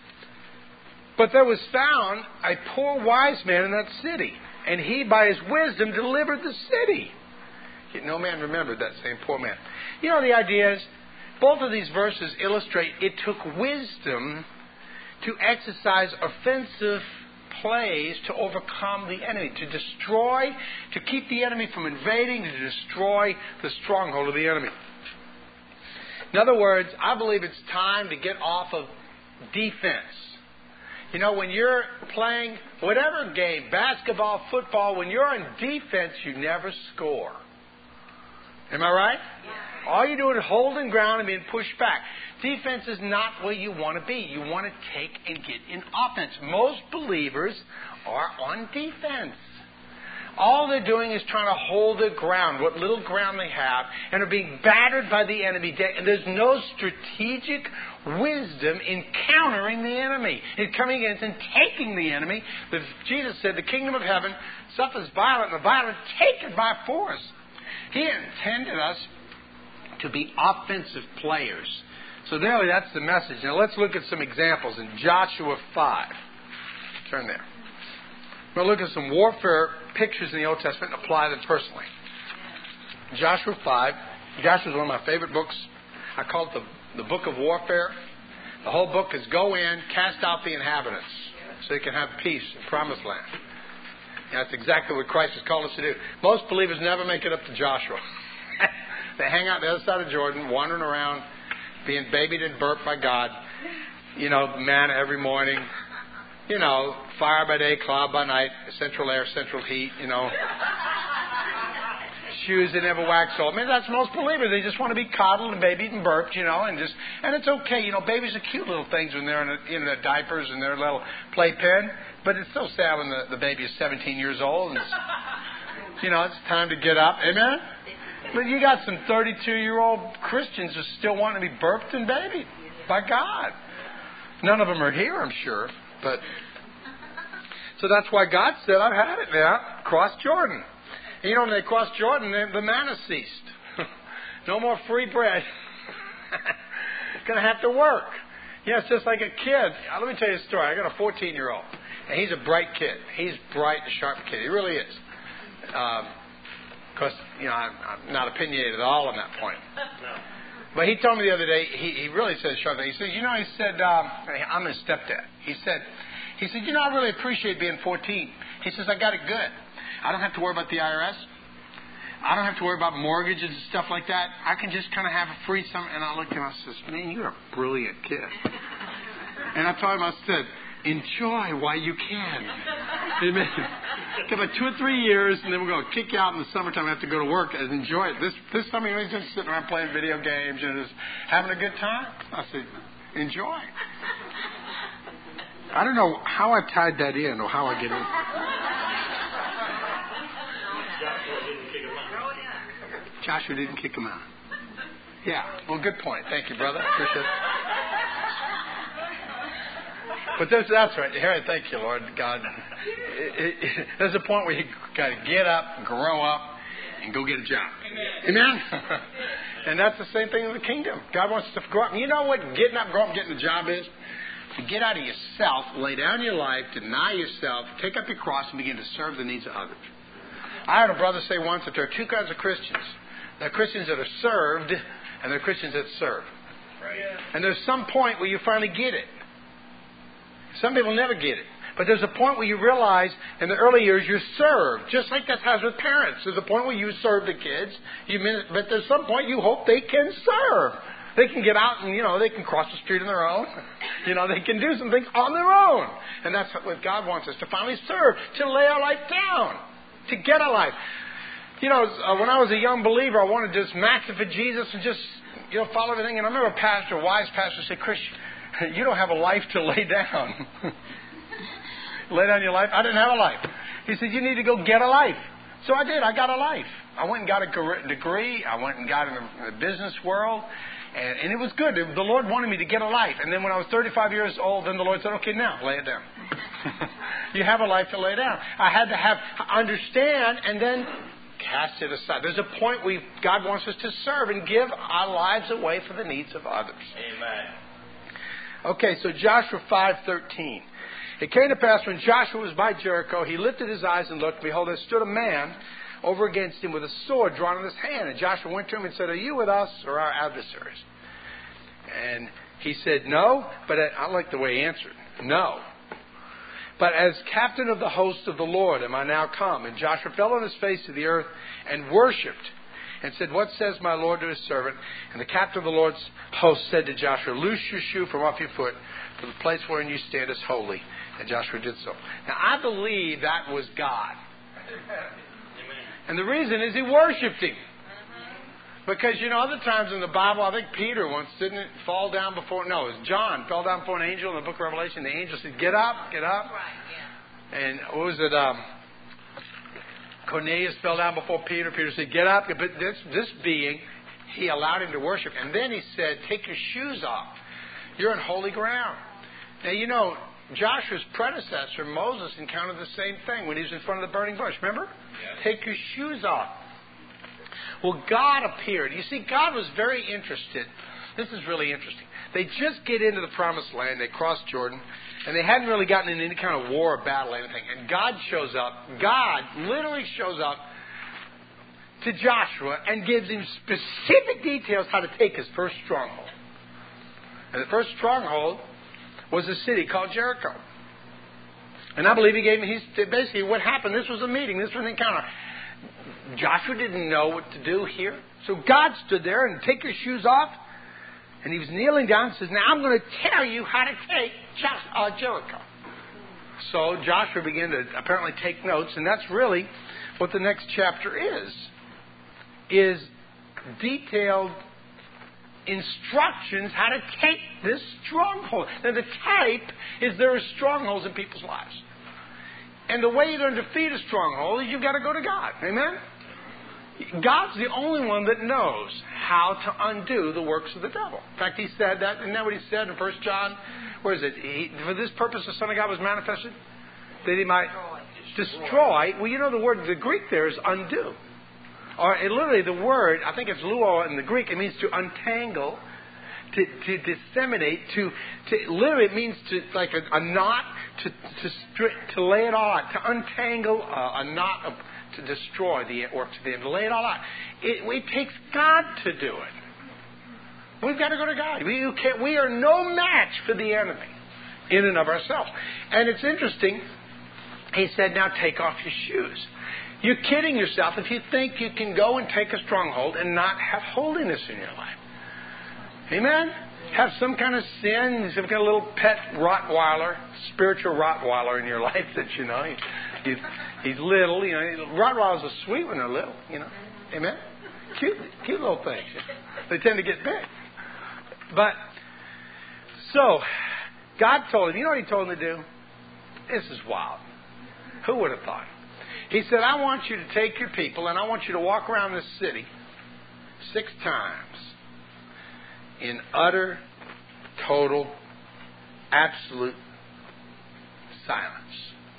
S3: But there was found a poor wise man in that city, and he by his wisdom delivered the city." Yet no man remembered that same poor man. You know, the idea is, both of these verses illustrate it took wisdom to exercise offensive plays to overcome the enemy, to destroy, to keep the enemy from invading, to destroy the stronghold of the enemy. In other words, I believe it's time to get off of defense. You know, when you're playing whatever game, basketball, football, when you're on defense, you never score. Am I right? Yeah. All you're doing is holding ground and being pushed back. Defense is not where you want to be. You want to take and get in offense. Most believers are on defense. All they're doing is trying to hold their ground, what little ground they have, and are being battered by the enemy. And there's no strategic wisdom in countering the enemy, in coming against and taking the enemy. But Jesus said, "The kingdom of heaven suffers violent, and the violent take it by force." He intended us to be offensive players. So there, that's the message. Now let's look at some examples in Joshua five. Turn there. We'll look at some warfare pictures in the Old Testament and apply them personally. Joshua five. Joshua is one of my favorite books. I call it the the book of warfare. The whole book is go in, cast out the inhabitants, so you can have peace in promised land. And that's exactly what Christ has called us to do. Most believers never make it up to Joshua. They hang out the other side of Jordan, wandering around, being babied and burped by God. You know, manna every morning. You know, fire by day, cloud by night, central air, central heat, you know. Shoes that never wax old. I mean, that's most believers. They just want to be coddled and babied and burped, you know, and just, and it's okay. You know, babies are cute little things when they're in, the, in their diapers and their little playpen, but it's so sad when the, the baby is seventeen years old and, it's, you know, it's time to get up. Amen? But you got some thirty-two-year-old Christians who still want to be burped and babied by God. None of them are here, I'm sure, but, so that's why God said, I've had it now. Cross Jordan. And you know, when they crossed Jordan, the manna ceased. No more free bread. Going to have to work. Yeah, it's just like a kid. Let me tell you a story. I got a fourteen-year-old, and he's a bright kid. He's bright and sharp kid. He really is. Because, um, you know, I'm, I'm not opinionated at all on that point. No. But he told me the other day, he, he really said sharply, he said, you know, he said, um, I'm his stepdad. He said, he said, you know, I really appreciate being fourteen. He says, I got it good. I don't have to worry about the I R S. I don't have to worry about mortgages and stuff like that. I can just kind of have a free summer. And I looked at him and I said, man, you're a brilliant kid. And I told him, I said, enjoy while you can. Amen. Give about two or three years, and then we're going to kick you out in the summertime. I have to go to work and enjoy it. This this summer, you're just sitting around playing video games and just having a good time. I said, enjoy. I don't know how I tied that in or how I get in. Joshua didn't kick him out. Yeah. Well, good point. Thank you, brother. Appreciate it. But this, that's right. Here, thank you, Lord God. It, it, it, there's a point where you got to get up, grow up, and go get a job. Amen? Amen? And that's the same thing in the kingdom. God wants us to grow up. You know what getting up, growing up, getting a job is? To get out of yourself, lay down your life, deny yourself, take up your cross, and begin to serve the needs of others. I heard a brother say once that there are two kinds of Christians. There are Christians that are served, and there are Christians that serve. Right. And there's some point where you finally get it. Some people never get it. But there's a point where you realize in the early years you're served. Just like that has with parents. There's a point where you serve the kids. You mean, but there's some point you hope they can serve. They can get out and, you know, they can cross the street on their own. You know, they can do some things on their own. And that's what God wants us to finally serve. To lay our life down. To get a life. You know, uh, when I was a young believer, I wanted to just max it for Jesus and just, you know, follow everything. And I remember a pastor, a wise pastor, said, Chris, you don't have a life to lay down. Lay down your life? I didn't have a life. He said, you need to go get a life. So I did. I got a life. I went and got a degree. I went and got in the business world. And, and it was good. The Lord wanted me to get a life. And then when I was thirty-five years old, then the Lord said, okay, now, lay it down. You have a life to lay down. I had to have understand and then cast it aside. There's a point where God wants us to serve and give our lives away for the needs of others.
S4: Amen.
S3: Okay, so Joshua five thirteen. It came to pass when Joshua was by Jericho, he lifted his eyes and looked. Behold, there stood a man over against him with a sword drawn in his hand. And Joshua went to him and said, are you with us or our adversaries? And he said, no. But I like the way he answered. No. But as captain of the host of the Lord am I now come. And Joshua fell on his face to the earth and worshipped. And said, what says my Lord to his servant? And the captain of the Lord's host said to Joshua, loose your shoe from off your foot, for the place wherein you stand is holy. And Joshua did so. Now, I believe that was God. And the reason is he worshipped him. Because, you know, other times in the Bible, I think Peter once didn't fall down before, no, it was John, fell down before an angel in the book of Revelation. The angel said, get up, get up. And what was it? Um, Cornelius fell down before Peter. Peter said, get up. But this, this being, he allowed him to worship. And then he said, take your shoes off. You're on holy ground. Now, you know, Joshua's predecessor, Moses, encountered the same thing when he was in front of the burning bush. Remember? Yes. Take your shoes off. Well, God appeared. You see, God was very interested. This is really interesting. They just get into the promised land. They cross Jordan. And they hadn't really gotten in any kind of war or battle or anything. And God shows up. God literally shows up to Joshua and gives him specific details how to take his first stronghold. And the first stronghold was a city called Jericho. And I believe he gave me, he's basically what happened. This was a meeting. This was an encounter. Joshua didn't know what to do here. So God stood there and take your shoes off. And he was kneeling down and says, now I'm going to tell you how to take uh, Jericho. So Joshua began to apparently take notes. And that's really what the next chapter is. Is detailed instructions how to take this stronghold. Now the type is there are strongholds in people's lives. And the way you're going to defeat a stronghold is you've got to go to God. Amen? God's the only one that knows how to undo the works of the devil. In fact, he said that, isn't that what he said in First John? Where is it? He, for this purpose the Son of God was manifested, that he might destroy. destroy. Well, you know the word, the Greek there is undo. Or it, literally the word, I think it's luo in the Greek, it means to untangle, to, to disseminate, to, to literally it means to like a, a knot, to to, stri- to lay it all out, to untangle a, a knot, of, to destroy the works of the enemy, to lay it all out. It, it takes God to do it. We've got to go to God. We, you can't, we are no match for the enemy in and of ourselves. And it's interesting, he said, now take off your shoes. You're kidding yourself if you think you can go and take a stronghold and not have holiness in your life. Amen? Have some kind of sin, some kind of little pet Rottweiler, spiritual Rottweiler in your life that you know. He, he's little, you know. Rottweilers are sweet when they're little, you know. Amen? Cute, cute little things. They tend to get big. But, so, God told him, you know what he told him to do? This is wild. Who would have thought? He said, I want you to take your people and I want you to walk around this city six times in utter, total, absolute silence.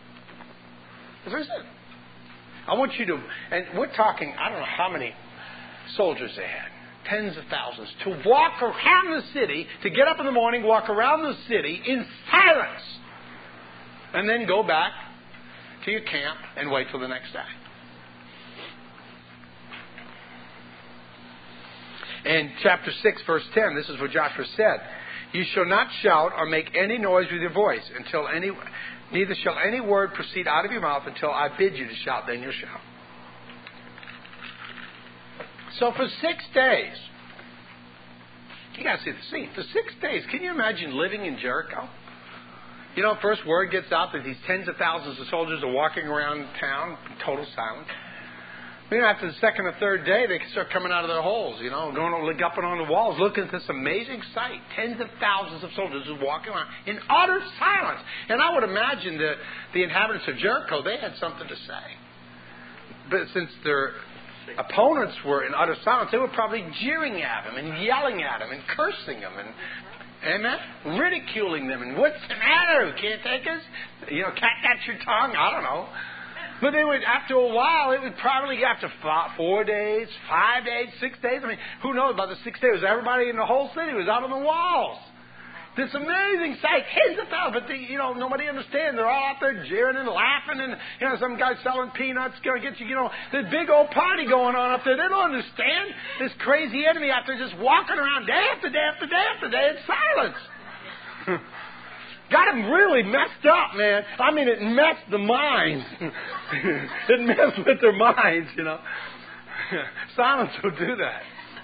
S3: That's what he said. I want you to, and we're talking, I don't know how many soldiers they had, tens of thousands, to walk around the city, to get up in the morning, walk around the city in silence, and then go back to your camp and wait till the next day. In chapter six, verse ten, this is what Joshua said. You shall not shout or make any noise with your voice until any, neither shall any word proceed out of your mouth until I bid you to shout, then you'll shout. So for six days, you got to see the scene. For six days, can you imagine living in Jericho? You know, first word gets out that these tens of thousands of soldiers are walking around town in total silence. You know, after the second or third day, they start coming out of their holes, you know, going up and on the walls, looking at this amazing sight. Tens of thousands of soldiers are walking around in utter silence. And I would imagine that the inhabitants of Jericho, they had something to say. But since their opponents were in utter silence, they were probably jeering at them and yelling at them and cursing them and Amen? Ridiculing them. And what's the matter? Can't take us? You know, cat got your tongue? I don't know. But they would, after a while, it would probably, after four days, five days, six days. I mean, who knows? By the sixth day, was everybody in the whole city was out on the walls. This amazing sight. Tens of thousands. But, the, you know, nobody understands. They're all out there jeering and laughing. And, you know, some guy selling peanuts going to get you, you know, this big old party going on up there. They don't understand this crazy enemy out there just walking around day after day after day after day in silence. Got them really messed up, man. I mean, it messed the minds. It messed with their minds, you know. Silence will do that.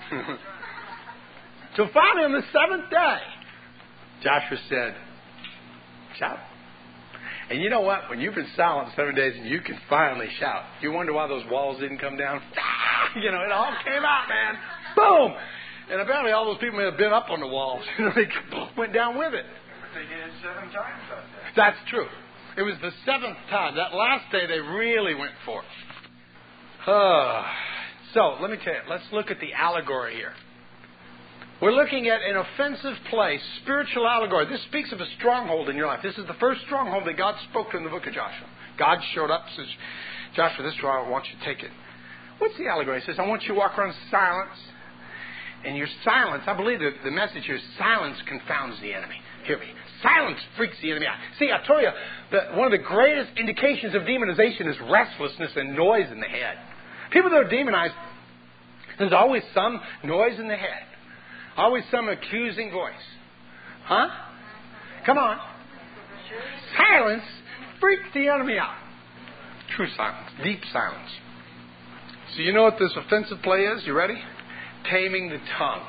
S3: So finally, on the seventh day, Joshua said, shout. And you know what? When you've been silent seven days and you can finally shout, you wonder why those walls didn't come down? You know, it all came out, man. Boom! And apparently all those people may have been up on the walls. You know, they went down with it.
S1: They did it seven times that day.
S3: That's true. It was the seventh time. That last day they really went for it. Uh, so, let me tell you, let's look at the allegory here. We're looking at an offensive place, spiritual allegory. This speaks of a stronghold in your life. This is the first stronghold that God spoke to in the book of Joshua. God showed up and says, Joshua, this is where I want you to take it. What's the allegory? He says, I want you to walk around in silence. And your silence, I believe that the message here is silence confounds the enemy. Hear me. Silence freaks the enemy out. See, I tell you, that one of the greatest indications of demonization is restlessness and noise in the head. People that are demonized, there's always some noise in the head. Always some accusing voice.
S6: Huh? Come on. Silence freaks the enemy out. True silence. Deep silence. So you know what this offensive play is? You ready? Taming the tongue.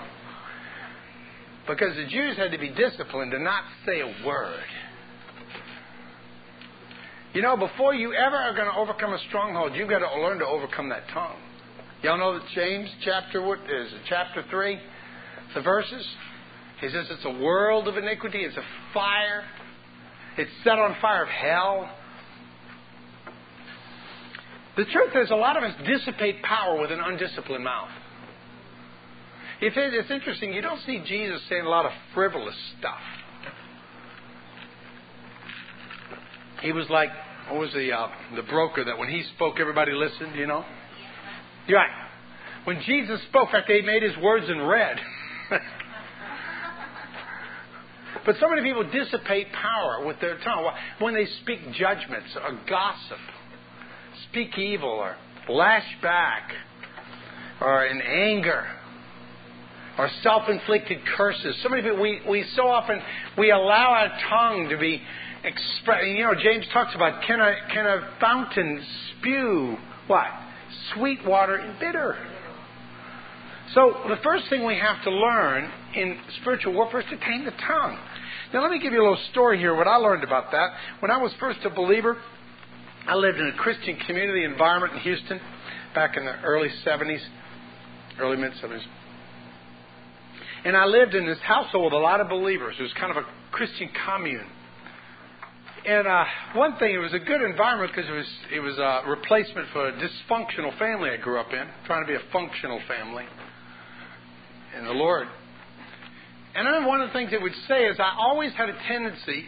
S6: Because the Jews had to be disciplined to not say a word. You know, before you ever are going to overcome a stronghold, you've got to learn to overcome that tongue. Y'all know that James chapter, what is it, chapter three, the verses? He says it's a world of iniquity. It's a fire. It's set on fire of hell. The truth is, a lot of us dissipate power with an undisciplined mouth. If it, it's interesting, you don't see Jesus saying a lot of frivolous stuff. He was like, what was the uh, the broker that when he spoke, everybody listened, you know? You're right. When Jesus spoke, in fact, they made his words in red. But so many people dissipate power with their tongue. When they speak judgments or gossip, speak evil or lash back or in anger or self-inflicted curses. So many people, we, we so often, we allow our tongue to be expressed. You know, James talks about, can a, can a fountain spew what? Sweet water and bitter. So the first thing we have to learn in spiritual warfare is to tame the tongue. Now let me give you a little story here, what I learned about that. When I was first a believer, I lived in a Christian community environment in Houston back in the early seventies, early mid-seventies. And I lived in this household with a lot of believers. It was kind of a Christian commune. And uh, one thing, it was a good environment because it was it was a replacement for a dysfunctional family I grew up in, trying to be a functional family in the Lord. And I remember one of the things it would say is I always had a tendency,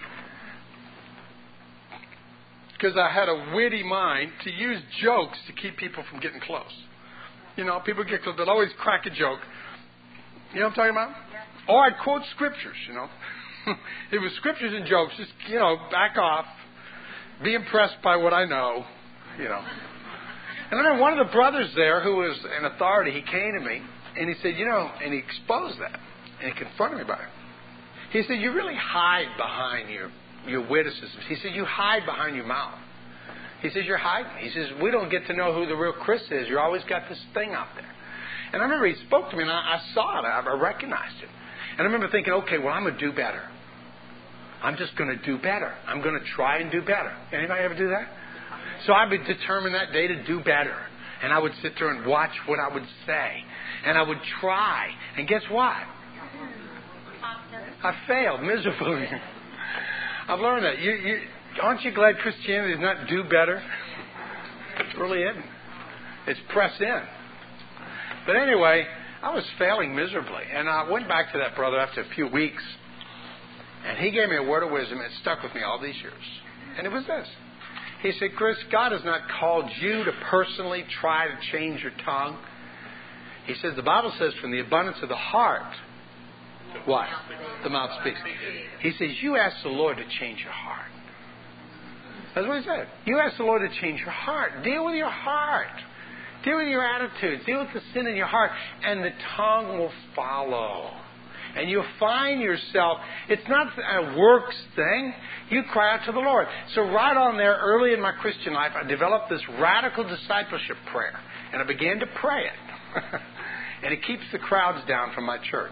S6: because I had a witty mind, to use jokes to keep people from getting close. You know, people get close, they'll always crack a joke. You know what I'm talking about? Or I'd quote scriptures, you know. It was scriptures and jokes. Just, you know, back off. Be impressed by what I know, you know. And I remember one of the brothers there who was an authority, he came to me and he said, you know, and he exposed that. And he confronted me about it. He said, you really hide behind your, your witticisms. He said, you hide behind your mouth. He says, you're hiding. He says, we don't get to know who the real Chris is. You always got this thing out there. And I remember he spoke to me and I, I saw it. I, I recognized it. And I remember thinking, okay, well, I'm going to do better. I'm just going to do better. I'm going to try and do better. Anybody ever do that? So I would determine that day to do better. And I would sit there and watch what I would say. And I would try. And guess what? I failed miserably. I've learned that. You, you, aren't you glad Christianity is not do better? It really isn't. It's press in. But anyway, I was failing miserably. And I went back to that brother after a few weeks. And he gave me a word of wisdom. It stuck with me all these years. And it was this. He said, Chris, God has not called you to personally try to change your tongue. He says, the Bible says, from the abundance of the heart, what? The mouth speaks. He says, you ask the Lord to change your heart. That's what he said. You ask the Lord to change your heart. Deal with your heart. Deal with your attitudes. Deal with the sin in your heart. And the tongue will follow. And you'll find yourself, it's not a works thing. You cry out to the Lord. So right on there, early in my Christian life, I developed this radical discipleship prayer. And I began to pray it. And it keeps the crowds down from my church.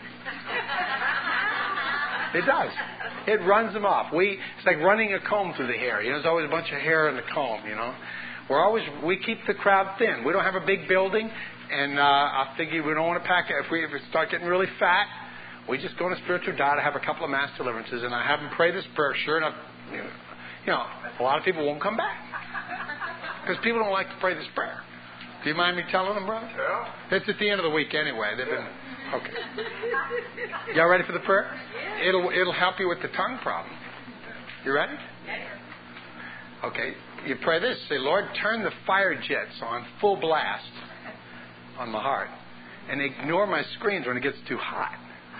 S6: It does. It runs them off. We It's like running a comb through the hair. You know, there's always a bunch of hair in the comb, you know. We're always, we keep the crowd thin. We don't have a big building. And uh, I figure we don't want to pack it. If we, if we start getting really fat, we just go on a spiritual diet. I have a couple of mass deliverances, and I have them pray this prayer. Sure enough, you know, a lot of people won't come back because people don't like to pray this prayer. Do you mind me telling them, brother? Yeah. It's at the end of the week anyway. They've been okay. Y'all ready for the prayer? It'll it'll help you with the tongue problem. You ready? Okay. You pray this. Say, Lord, turn the fire jets on full blast on my heart, and ignore my screens when it gets too hot.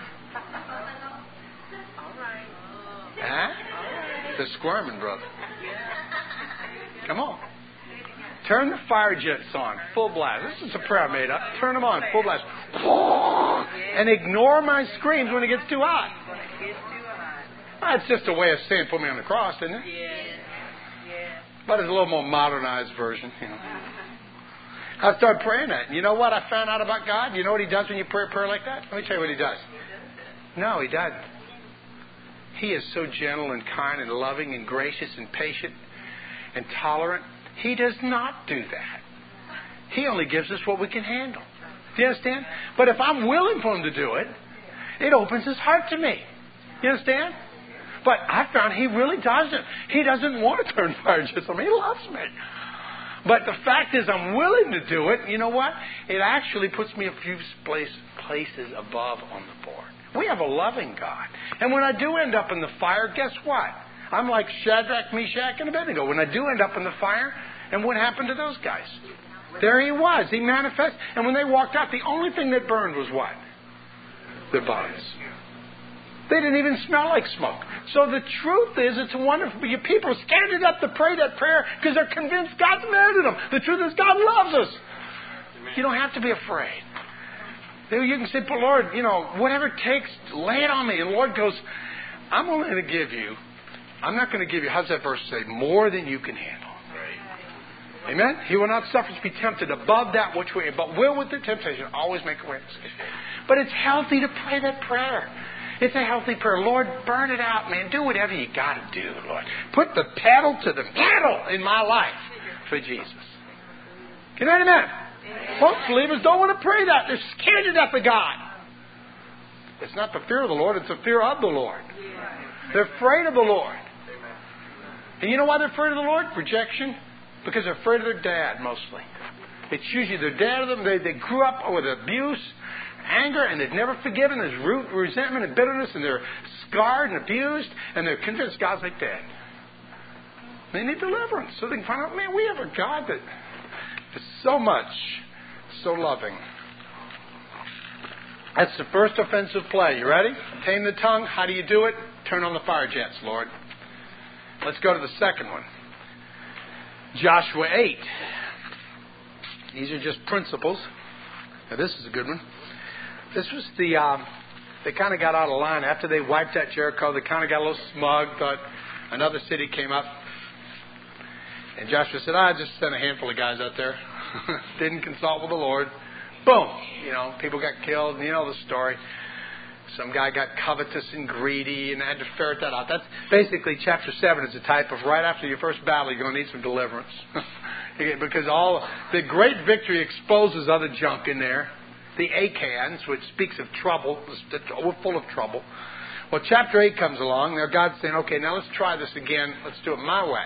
S6: Huh? They're squirming, brother. Come on. Turn the fire jets on, full blast. This is a prayer I made up. Turn them on, full blast. And ignore my screams when it gets too hot. Well, it's just a way of saying put me on the cross, isn't it? But it's a little more modernized version, you know. I started praying that. And you know what I found out about God? You know what He does when you pray a prayer like that? Let me tell you what He does. No, He doesn't. He is so gentle and kind and loving and gracious and patient and tolerant. He does not do that. He only gives us what we can handle. Do you understand? But if I'm willing for Him to do it, it opens His heart to me. You understand? But I found He really doesn't. He doesn't want to turn fire just on me. He loves me. But the fact is I'm willing to do it. You know what? It actually puts me a few place, places above on the board. We have a loving God. And when I do end up in the fire, guess what? I'm like Shadrach, Meshach, and Abednego. When I do end up in the fire, and what happened to those guys? There He was. He manifested. And when they walked out, the only thing that burned was what? Their bodies. They didn't even smell like smoke. So the truth is, it's wonderful. You people are standing up to pray that prayer because they're convinced God's mad at them. The truth is, God loves us. You don't have to be afraid. You can say, but Lord, you know, whatever it takes, lay it on me. And the Lord goes, I'm only going to give you, I'm not going to give you, how's that verse say, more than you can handle. Right. Amen? He will not suffer to be tempted above that which we, but will with the temptation always make a way. But it's healthy to pray that prayer. It's a healthy prayer. Lord, burn it out, man. Do whatever you got to do, Lord. Put the pedal to the metal in my life for Jesus. Can you amen? Most believers don't want to pray that. They're scared to death of God. It's not the fear of the Lord, it's the fear of the Lord. They're afraid of the Lord. And you know why they're afraid of the Lord? Rejection. Because they're afraid of their dad, mostly. It's usually their dad of them. They, they grew up with abuse, anger, and they've never forgiven. There's root resentment and bitterness, and they're scarred and abused, and they're convinced God's like that. They need deliverance. So they can find out, man, we have a God that is so much, so loving. That's the first offensive play. You ready? Tame the tongue. How do you do it? Turn on the fire jets, Lord. Let's go to the second one. Joshua eight. These are just principles. Now, this is a good one. This was the, um, they kind of got out of line. After they wiped out Jericho, they kind of got a little smug, thought another city came up. And Joshua said, I just sent a handful of guys out there. Didn't consult with the Lord. Boom. You know, people got killed. And you know the story. Some guy got covetous and greedy and had to ferret that out. That's basically chapter seven is a type of right after your first battle, you're going to need some deliverance. Because all the great victory exposes other junk in there. The Acans, which speaks of trouble. We're full of trouble. Well, chapter eight comes along. Now God's saying, okay, now let's try this again. Let's do it my way.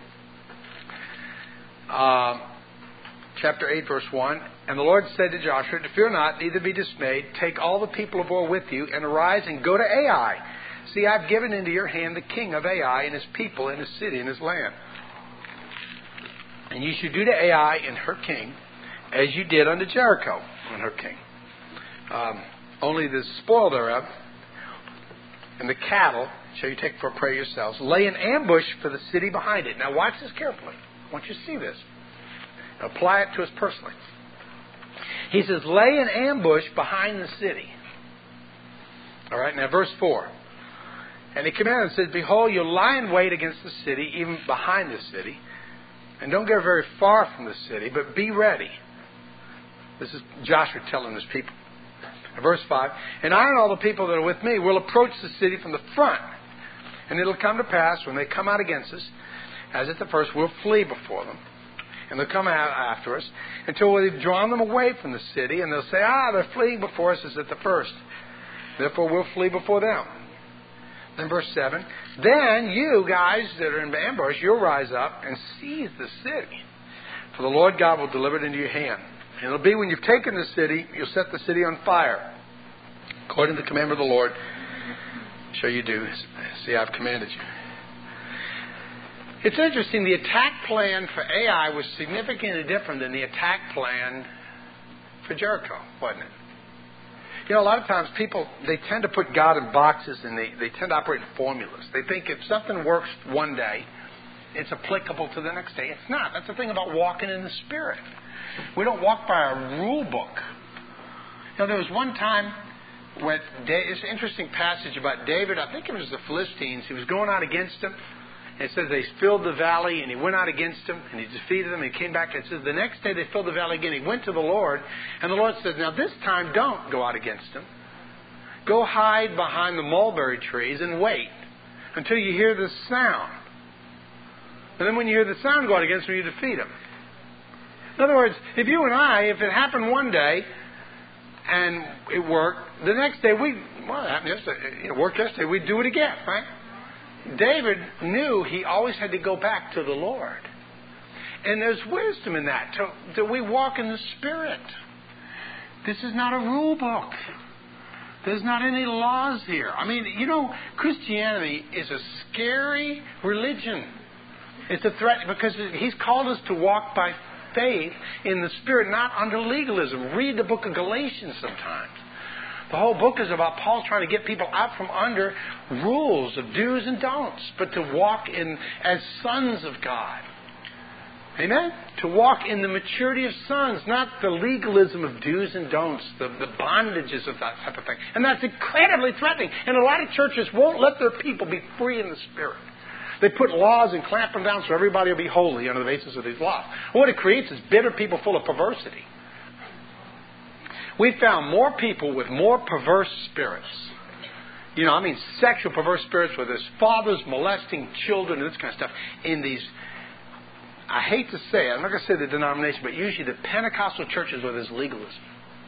S6: Uh, chapter eight, verse one. And the Lord said to Joshua, fear not, neither be dismayed. Take all the people of war with you, and arise and go to Ai. See, I've given into your hand the king of Ai and his people and his city and his land. And you should do to Ai and her king as you did unto Jericho and her king. Um, only the spoil thereof and the cattle shall you take for a prey yourselves. Lay an ambush for the city behind it. Now watch this carefully. I want you to see this. Apply it to us personally. He says, lay an ambush behind the city. All right, now verse four. And he commanded and said, behold, you'll lie in wait against the city, even behind the city. And don't go very far from the city, but be ready. This is Joshua telling his people. And verse five. And I and all the people that are with me will approach the city from the front. And it'll come to pass, when they come out against us, as at the first, we'll flee before them. And they'll come out after us until we've drawn them away from the city. And they'll say, ah, they're fleeing before us as at the first. Therefore, we'll flee before them. Then verse seven. Then you guys that are in ambush, you'll rise up and seize the city. For the Lord God will deliver it into your hand. And it'll be when you've taken the city, you'll set the city on fire. According to the commandment of the Lord, shall you do. See, I've commanded you. It's interesting, the attack plan for Ai was significantly different than the attack plan for Jericho, wasn't it? You know, a lot of times people, they tend to put God in boxes and they, they tend to operate in formulas. They think if something works one day, it's applicable to the next day. It's not. That's the thing about walking in the Spirit. We don't walk by a rule book. You know, there was one time when it's an interesting passage about David. I think it was the Philistines. He was going out against them. And it says they filled the valley, and he went out against them, and he defeated them, and he came back. And it says the next day they filled the valley again. He went to the Lord, and the Lord says, now this time don't go out against them. Go hide behind the mulberry trees and wait until you hear the sound. And then when you hear the sound go out against them, you defeat them. In other words, if you and I, if it happened one day and it worked, the next day we, well, it happened yesterday, it worked yesterday, we'd do it again, right? David knew he always had to go back to the Lord. And there's wisdom in that, to, that we walk in the Spirit. This is not a rule book. There's not any laws here. I mean, you know, Christianity is a scary religion. It's a threat because He's called us to walk by faith in the Spirit, not under legalism. Read the book of Galatians sometimes. The whole book is about Paul trying to get people out from under rules of do's and don'ts, but to walk in as sons of God. Amen? To walk in the maturity of sons, not the legalism of do's and don'ts, the, the bondages of that type of thing. And that's incredibly threatening. And a lot of churches won't let their people be free in the Spirit. They put laws and clamp them down so everybody will be holy under the basis of these laws. What it creates is bitter people full of perversity. We found more people with more perverse spirits. You know, I mean sexual perverse spirits where there's fathers molesting children and this kind of stuff in these, I hate to say it, I'm not going to say the denomination, but usually the Pentecostal churches where there's legalism.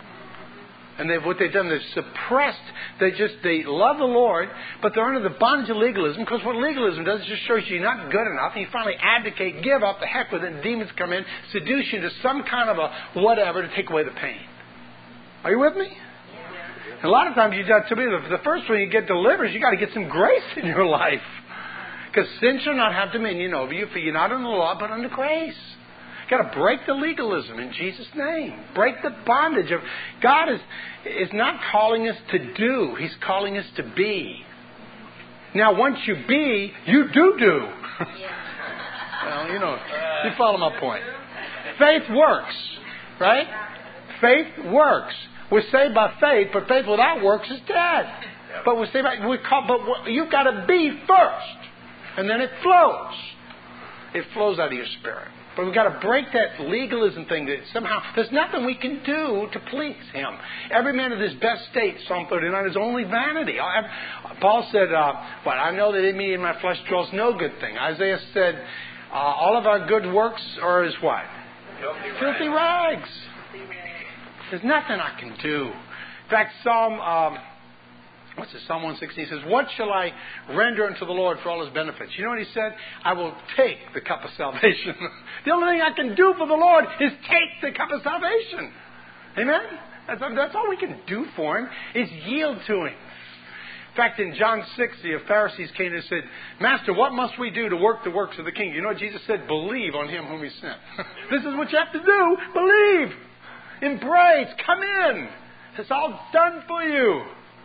S6: And they've, what they've done, they've suppressed, they just, they love the Lord, but they're under the bondage of legalism, because what legalism does is just shows you you're not good enough, and you finally abdicate, give up, the heck with it, and demons come in, seduce you to some kind of a whatever to take away the pain. Are you with me? And a lot of times, you got to be the, the first one you get delivered is you got to get some grace in your life. Because sin shall not have dominion over you, for you're not under the law, but under grace. You've got to break the legalism in Jesus' name. Break the bondage of God is is not calling us to do. He's calling us to be. Now, once you be, you do do. Well, you know, you follow my point. Faith works, right? Faith works. We're saved by faith, but faith without works is dead. But we're saved by, we call, but you've got to be first, and then it flows. It flows out of your spirit. But we've got to break that legalism thing that somehow there's nothing we can do to please Him. Every man of his best state, Psalm thirty-nine, is only vanity. Paul said, uh, "What I know that in me in my flesh dwells no good thing." Isaiah said, uh, "All of our good works are as what? Filthy, Filthy rags." rags. There's nothing I can do. In fact, Psalm, um, what's it, Psalm one sixteen says, "What shall I render unto the Lord for all His benefits?" You know what he said? I will take the cup of salvation. The only thing I can do for the Lord is take the cup of salvation. Amen? That's, that's all we can do for Him is yield to Him. In fact, in John six, the Pharisees came and said, "Master, what must we do to work the works of the King?" You know what Jesus said? Believe on Him whom He sent. This is what you have to do. Believe. Embrace. Come in. It's all done for you.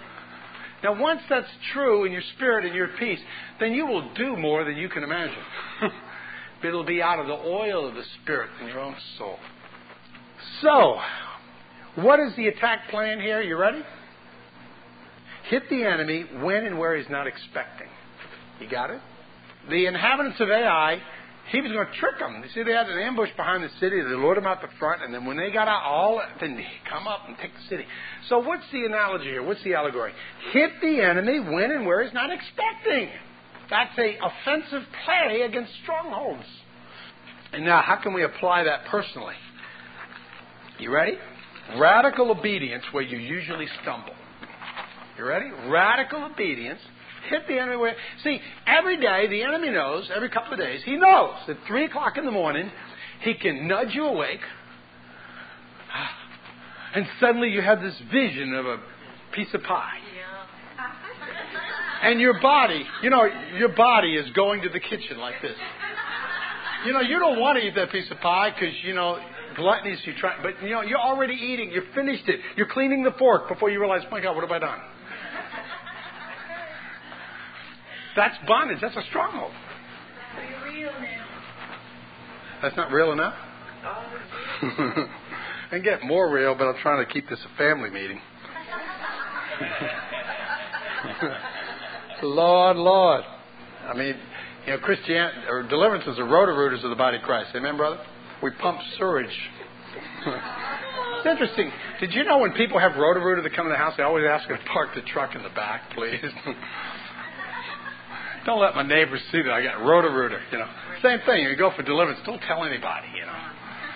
S6: Now, once that's true in your spirit and your peace, then you will do more than you can imagine. But it'll be out of the oil of the Spirit in your own soul. So, what is the attack plan here? You ready? Hit the enemy when and where he's not expecting. You got it? The inhabitants of Ai, he was going to trick them. You see, they had an ambush behind the city. They lured them out the front, and then when they got out, all then they come up and take the city. So what's the analogy here? What's the allegory? Hit the enemy when and where he's not expecting. That's a offensive play against strongholds. And now, how can we apply that personally? You ready? Radical obedience where you usually stumble. You ready? Radical obedience. Hit the enemy where... See, every day, the enemy knows, every couple of days, he knows at three o'clock in the morning, he can nudge you awake, and suddenly you have this vision of a piece of pie. And your body, you know, your body is going to the kitchen like this. You know, you don't want to eat that piece of pie because, you know, gluttony, you try, but, you know, you're already eating. You finished it. You're cleaning the fork before you realize, my God, what have I done? That's bondage. That's a stronghold.
S5: Are you real now?
S6: That's not real enough? I can get more real, but I'm trying to keep this a family meeting. Lord, Lord. I mean, you know, Christianity or deliverance is the roto-rooters of the body of Christ. Amen, brother? We pump sewage. It's interesting. Did you know when people have roto-rooter that come in the house, they always ask them to park the truck in the back, please? Don't let my neighbors see that I got roto-rooter, you know. Same thing. You go for deliverance. Don't tell anybody, you know.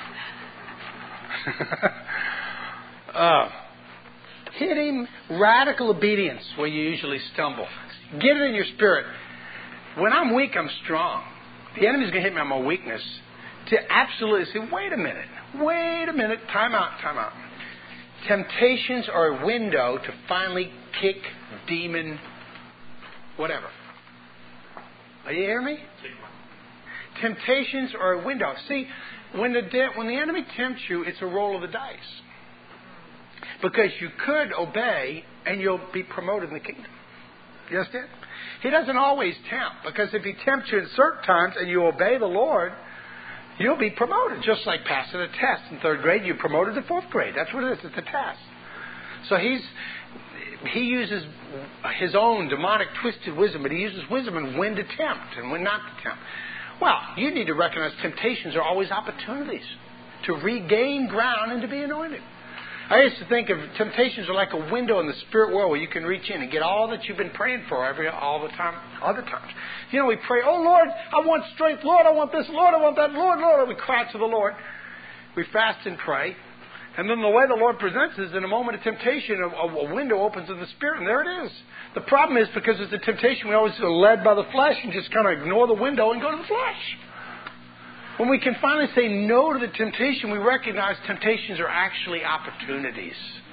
S6: uh, hit him. Radical obedience where you usually stumble. Get it in your spirit. When I'm weak, I'm strong. The enemy's going to hit me on my weakness. To absolutely say, wait a minute. Wait a minute. Time out. Time out. Temptations are a window to finally kick demon whatever. Are you hearing me? Temptations are a window. See, when the de- when the enemy tempts you, it's a roll of the dice. Because you could obey and you'll be promoted in the kingdom. You understand? He doesn't always tempt. Because if he tempts you in certain times and you obey the Lord, you'll be promoted. Just like passing a test in third grade, you promoted to fourth grade. That's what it is. It's a test. So he's he uses his own demonic twisted wisdom, but he uses wisdom and when to tempt and when not to tempt. Well, you need to recognize temptations are always opportunities to regain ground and to be anointed. I used to think of temptations are like a window in the spirit world where you can reach in and get all that you've been praying for every all the time, other times. You know, we pray, oh Lord, I want strength. Lord, I want this. Lord, I want that. Lord, Lord. We cry out to the Lord. We fast and pray. And then the way the Lord presents is in a moment of temptation, a, a window opens in the spirit, and there it is. The problem is because it's a temptation, we always are led by the flesh and just kind of ignore the window and go to the flesh. When we can finally say no to the temptation, we recognize temptations are actually opportunities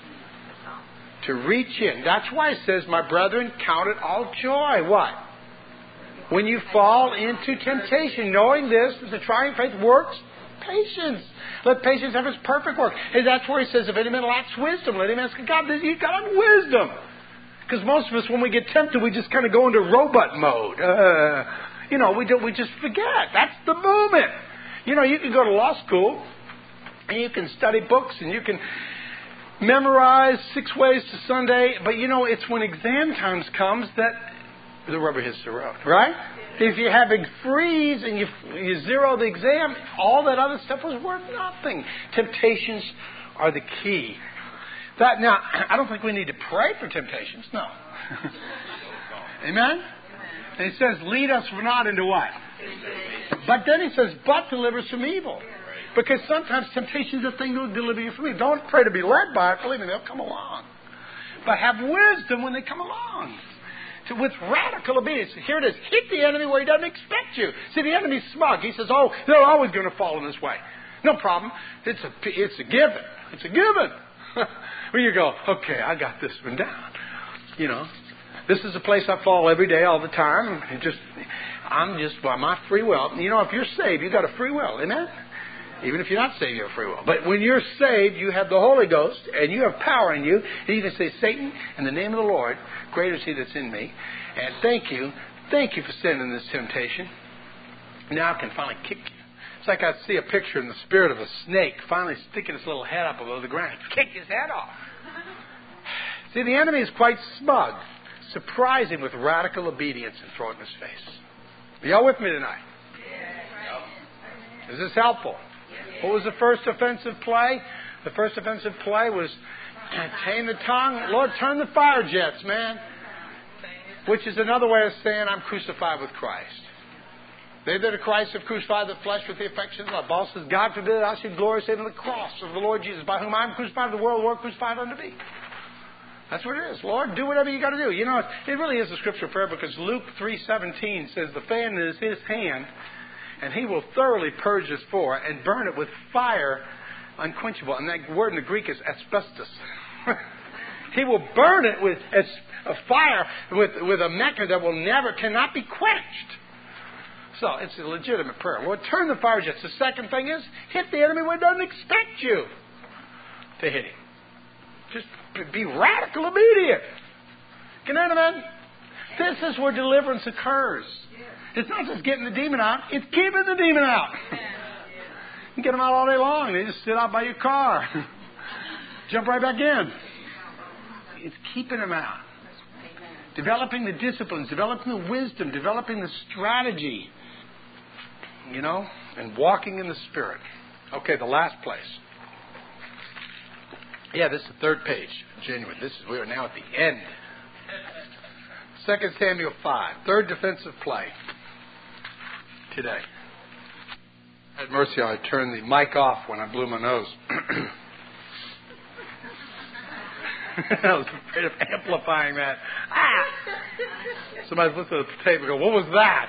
S6: to reach in. That's why it says, my brethren, count it all joy. What? When you fall into temptation, knowing this, that the trying faith works, patience. Let patience have its perfect work. And that's where he says, if any man lacks wisdom, let him ask God. You've got wisdom. Because most of us, when we get tempted, we just kind of go into robot mode. Uh, you know, we do, we just forget. That's the moment. You know, you can go to law school, and you can study books, and you can memorize six ways to Sunday. But, you know, it's when exam times comes that the rubber hits the road, right? If you have a freeze and you, you zero the exam, all that other stuff was worth nothing. Temptations are the key. That now, I don't think we need to pray for temptations. No. Amen? And he says, lead us not into what? But then he says, but deliver us from evil. Because sometimes temptation is a thing that will deliver you from evil. Don't pray to be led by it. Believe me, they'll come along. But have wisdom when they come along. To, with radical obedience. Here it is. Hit the enemy where he doesn't expect you. See, the enemy's smug. He says, oh, they're always going to fall in this way. No problem. It's a, it's a given. It's a given. Where you go, okay, I got this one down. You know, this is a place I fall every day, all the time. It just, I'm just by my free will. You know, if you're saved, you've got a free will. Amen? Even if you're not saved, you have free will. But when you're saved, you have the Holy Ghost, and you have power in you. And you can say, Satan, in the name of the Lord, greater is He that's in me. And thank you. Thank you for sending this temptation. Now I can finally kick you. It's like I see a picture in the spirit of a snake finally sticking its little head up above the ground. Kick his head off. See, the enemy is quite smug. Surprise him with radical obedience and throw it in his face. Are y'all with me tonight? Is this helpful? What was the first offensive play? The first offensive play was tame the tongue. Lord, turn the fire jets, man. Which is another way of saying I'm crucified with Christ. They that are Christ have crucified the flesh with the affections of the Paul says, God forbid I should glory save in the cross of the Lord Jesus, by whom I am crucified in the world, the world crucified unto me. That's what it is. Lord, do whatever you got to do. You know, it really is a scripture prayer because Luke three seventeen says the fan is his hand, and he will thoroughly purge his floor and burn it with fire unquenchable. And that word in the Greek is asbestos. He will burn it with a fire, with, with a mecha that will never, cannot be quenched. So it's a legitimate prayer. Lord, turn the fire jets. The second thing is, hit the enemy where he doesn't expect you to hit him. Just be radical obedient. Can I amen? This is where deliverance occurs. It's not just getting the demon out, it's keeping the demon out. You get them out all day long. They just sit out by your car. Jump right back in. it's keeping them out. Developing the disciplines, developing the wisdom, developing the strategy, you know, and walking in the Spirit. Okay, the last place. Yeah, this is the third page. Genuine. This is, we are now at the end. Second Samuel five. Third defensive play today. Had mercy, I turned the mic off when I blew my nose. I was afraid of amplifying that. Ah! Somebody's listening to the tape and go, what was that?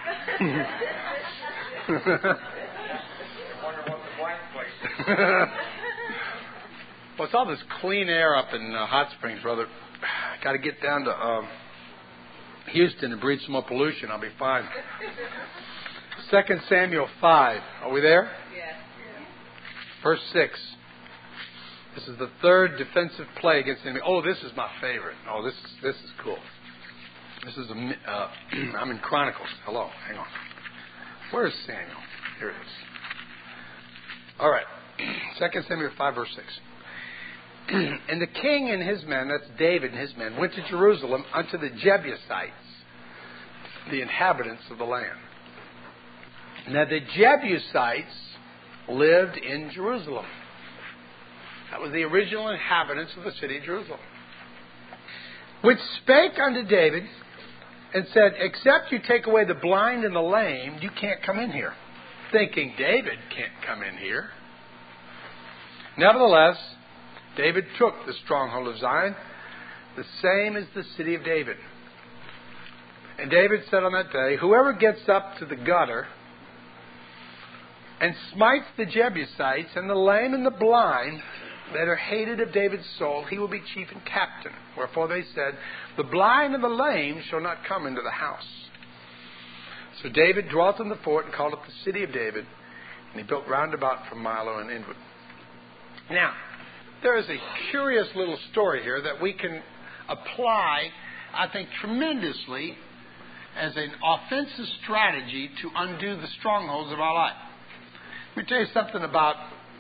S1: Wonder what the blank place.
S6: Well, it's all this clean air up in uh, Hot Springs, brother. Got to get down to um, Houston and breathe some more pollution. I'll be fine. Second Samuel five. Are we there?
S5: Yes.
S6: Verse six. This is the third defensive play against the enemy. Oh, this is my favorite. Oh, this this is cool. This is a. Uh, I'm in Chronicles. Hello, hang on. Where's Samuel? Here it is. All right. Second Samuel five, verse six. And the king and his men, that's David and his men, went to Jerusalem unto the Jebusites, the inhabitants of the land. Now the Jebusites lived in Jerusalem. That was the original inhabitants of the city of Jerusalem. Which spake unto David and said, except you take away the blind and the lame, you can't come in here. Thinking David can't come in here. Nevertheless, David took the stronghold of Zion, the same as the city of David. And David said on that day, whoever gets up to the gutter and smites the Jebusites and the lame and the blind that are hated of David's soul, he will be chief and captain. Wherefore they said, the blind and the lame shall not come into the house. So David dwelt in the fort and called it the city of David, and he built round about from Milo and inward. Now, there is a curious little story here that we can apply, I think, tremendously as an offensive strategy to undo the strongholds of our life. Let me tell you something about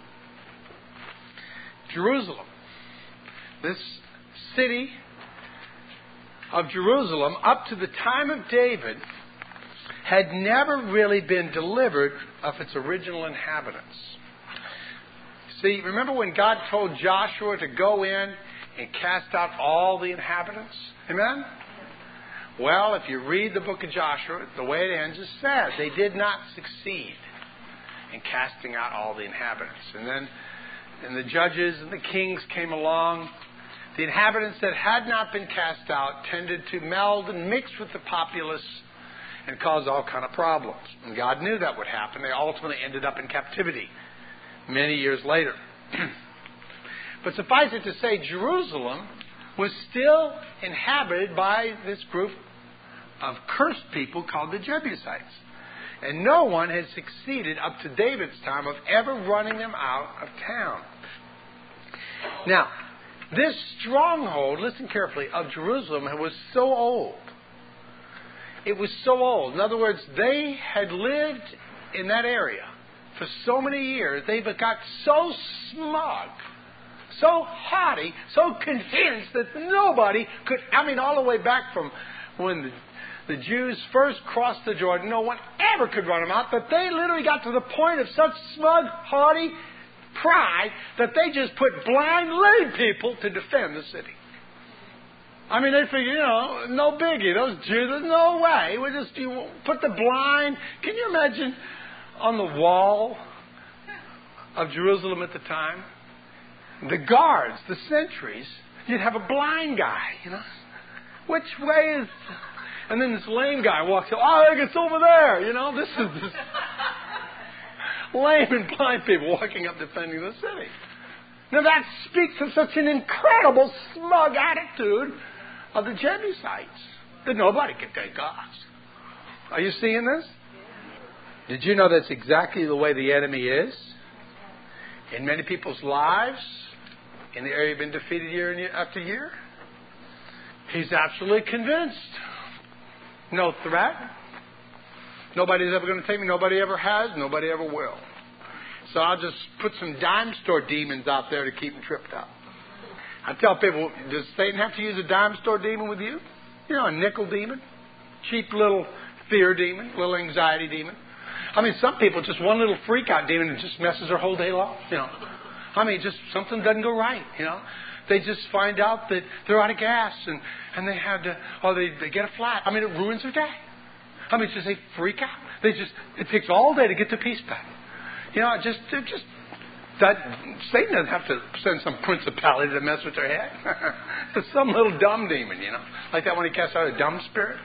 S6: Jerusalem. This city of Jerusalem, up to the time of David, had never really been delivered of its original inhabitants. See, remember when God told Joshua to go in and cast out all the inhabitants? Amen? Well, if you read the book of Joshua, the way it ends is sad. They did not succeed in casting out all the inhabitants. And then and the judges and the kings came along. The inhabitants that had not been cast out tended to meld and mix with the populace and cause all kind of problems. And God knew that would happen. They ultimately ended up in captivity many years later. But suffice it to say, Jerusalem was still inhabited by this group of cursed people called the Jebusites. And no one had succeeded up to David's time of ever running them out of town. Now, this stronghold, listen carefully, of Jerusalem was so old. It was so old. In other words, they had lived in that area for so many years. They got so smug, so haughty, so convinced that nobody could, I mean, all the way back from when the The Jews first crossed the Jordan, no one ever could run them out, but they literally got to the point of such smug, haughty pride that they just put blind lay people to defend the city. I mean, they figured, you know, no biggie. Those Jews, there's no way. We just you put the blind. Can you imagine on the wall of Jerusalem at the time? The guards, the sentries, you'd have a blind guy, you know. Which way is... And then this lame guy walks up. Oh, it's over there. You know, this is this lame and blind people walking up defending the city. Now that speaks of such an incredible smug attitude of the Jebusites that nobody could take us. Are you seeing this? Did you know that's exactly the way the enemy is? In many people's lives, in the area you've been defeated year after year, he's absolutely convinced. No threat. Nobody's ever going to take me. Nobody ever has. Nobody ever will. So I'll just put some dime store demons out there to keep them tripped up. I tell people, does Satan have to use a dime store demon with you? You know, a nickel demon? Cheap little fear demon, little anxiety demon. I mean, some people, just one little freak out demon, it just messes their whole day long, you know. I mean, just something doesn't go right, you know. They just find out that they're out of gas and, and they had to, or they, they get a flat. I mean, it ruins their day. I mean, it's just they freak out. They just, it takes all day to get their peace back. You know, it just, it just, that, Satan doesn't have to send some principality to mess with their head. It's some little dumb demon, you know. Like that when he casts out a dumb spirit.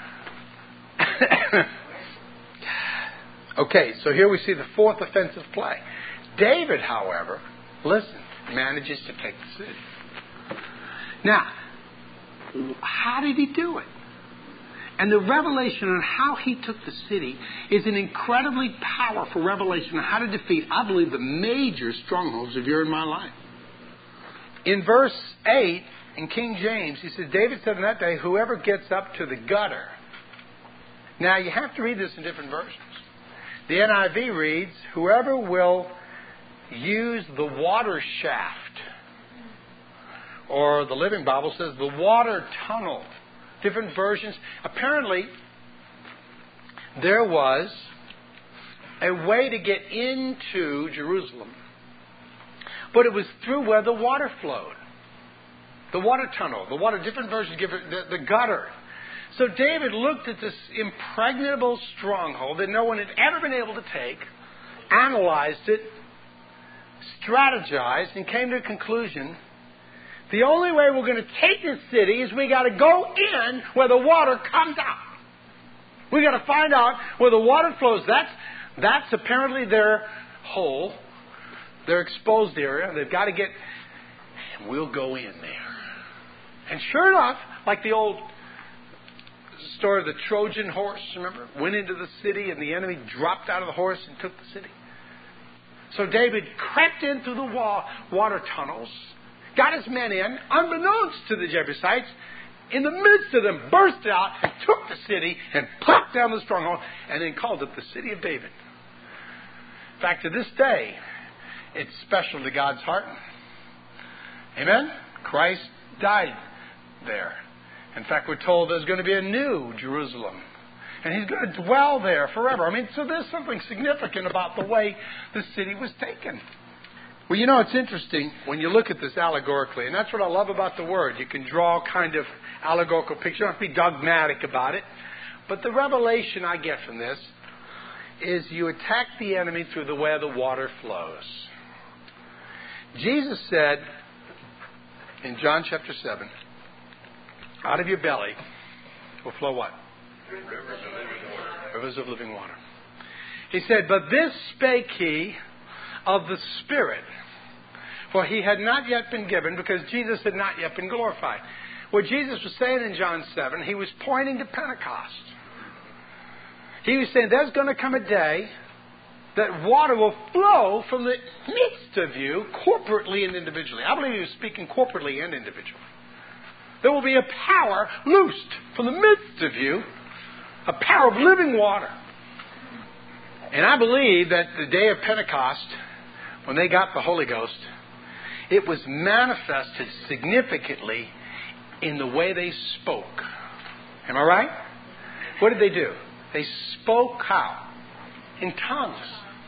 S6: Okay, so here we see the fourth offensive play. David, however, listen, manages to take the city. Now, how did he do it? And the revelation on how he took the city is an incredibly powerful revelation on how to defeat, I believe, the major strongholds of your and my life. In verse eight, in King James, he says, David said in that day, whoever gets up to the gutter. Now, you have to read this in different versions. The N I V reads, whoever will use the water shaft. Or the Living Bible says the water tunnel. Different versions. Apparently, there was a way to get into Jerusalem. But it was through where the water flowed. The water tunnel. The water, different versions give it the, the gutter. So David looked at this impregnable stronghold that no one had ever been able to take, analyzed it, strategized, and came to a conclusion. The only way we're going to take this city is we got to go in where the water comes out. We got to find out where the water flows. That's that's apparently their hole, their exposed area. They've got to get, and we'll go in there. And sure enough, like the old story of the Trojan horse, remember? Went into the city and the enemy dropped out of the horse and took the city. So David crept in through the wall, water tunnels, got his men in, unbeknownst to the Jebusites, in the midst of them, burst out and took the city and plucked down the stronghold and then called it the city of David. In fact, to this day, it's special to God's heart. Amen? Christ died there. In fact, we're told there's going to be a new Jerusalem. And He's going to dwell there forever. I mean, so there's something significant about the way the city was taken. Well, you know, it's interesting when you look at this allegorically, and that's what I love about the Word. You can draw kind of allegorical pictures. You don't have to be dogmatic about it. But the revelation I get from this is you attack the enemy through the way the water flows. Jesus said in John chapter seven, out of your belly will flow what? Rivers of living water. Rivers of living water. He said, but this spake he of the Spirit, for he had not yet been given, because Jesus had not yet been glorified. What Jesus was saying in John seven, he was pointing to Pentecost. He was saying there's going to come a day that water will flow from the midst of you, corporately and individually. I believe he was speaking corporately and individually. There will be a power loosed from the midst of you, a power of living water. And I believe that the day of Pentecost, when they got the Holy Ghost, it was manifested significantly in the way they spoke. Am I right? What did they do? They spoke how? In tongues.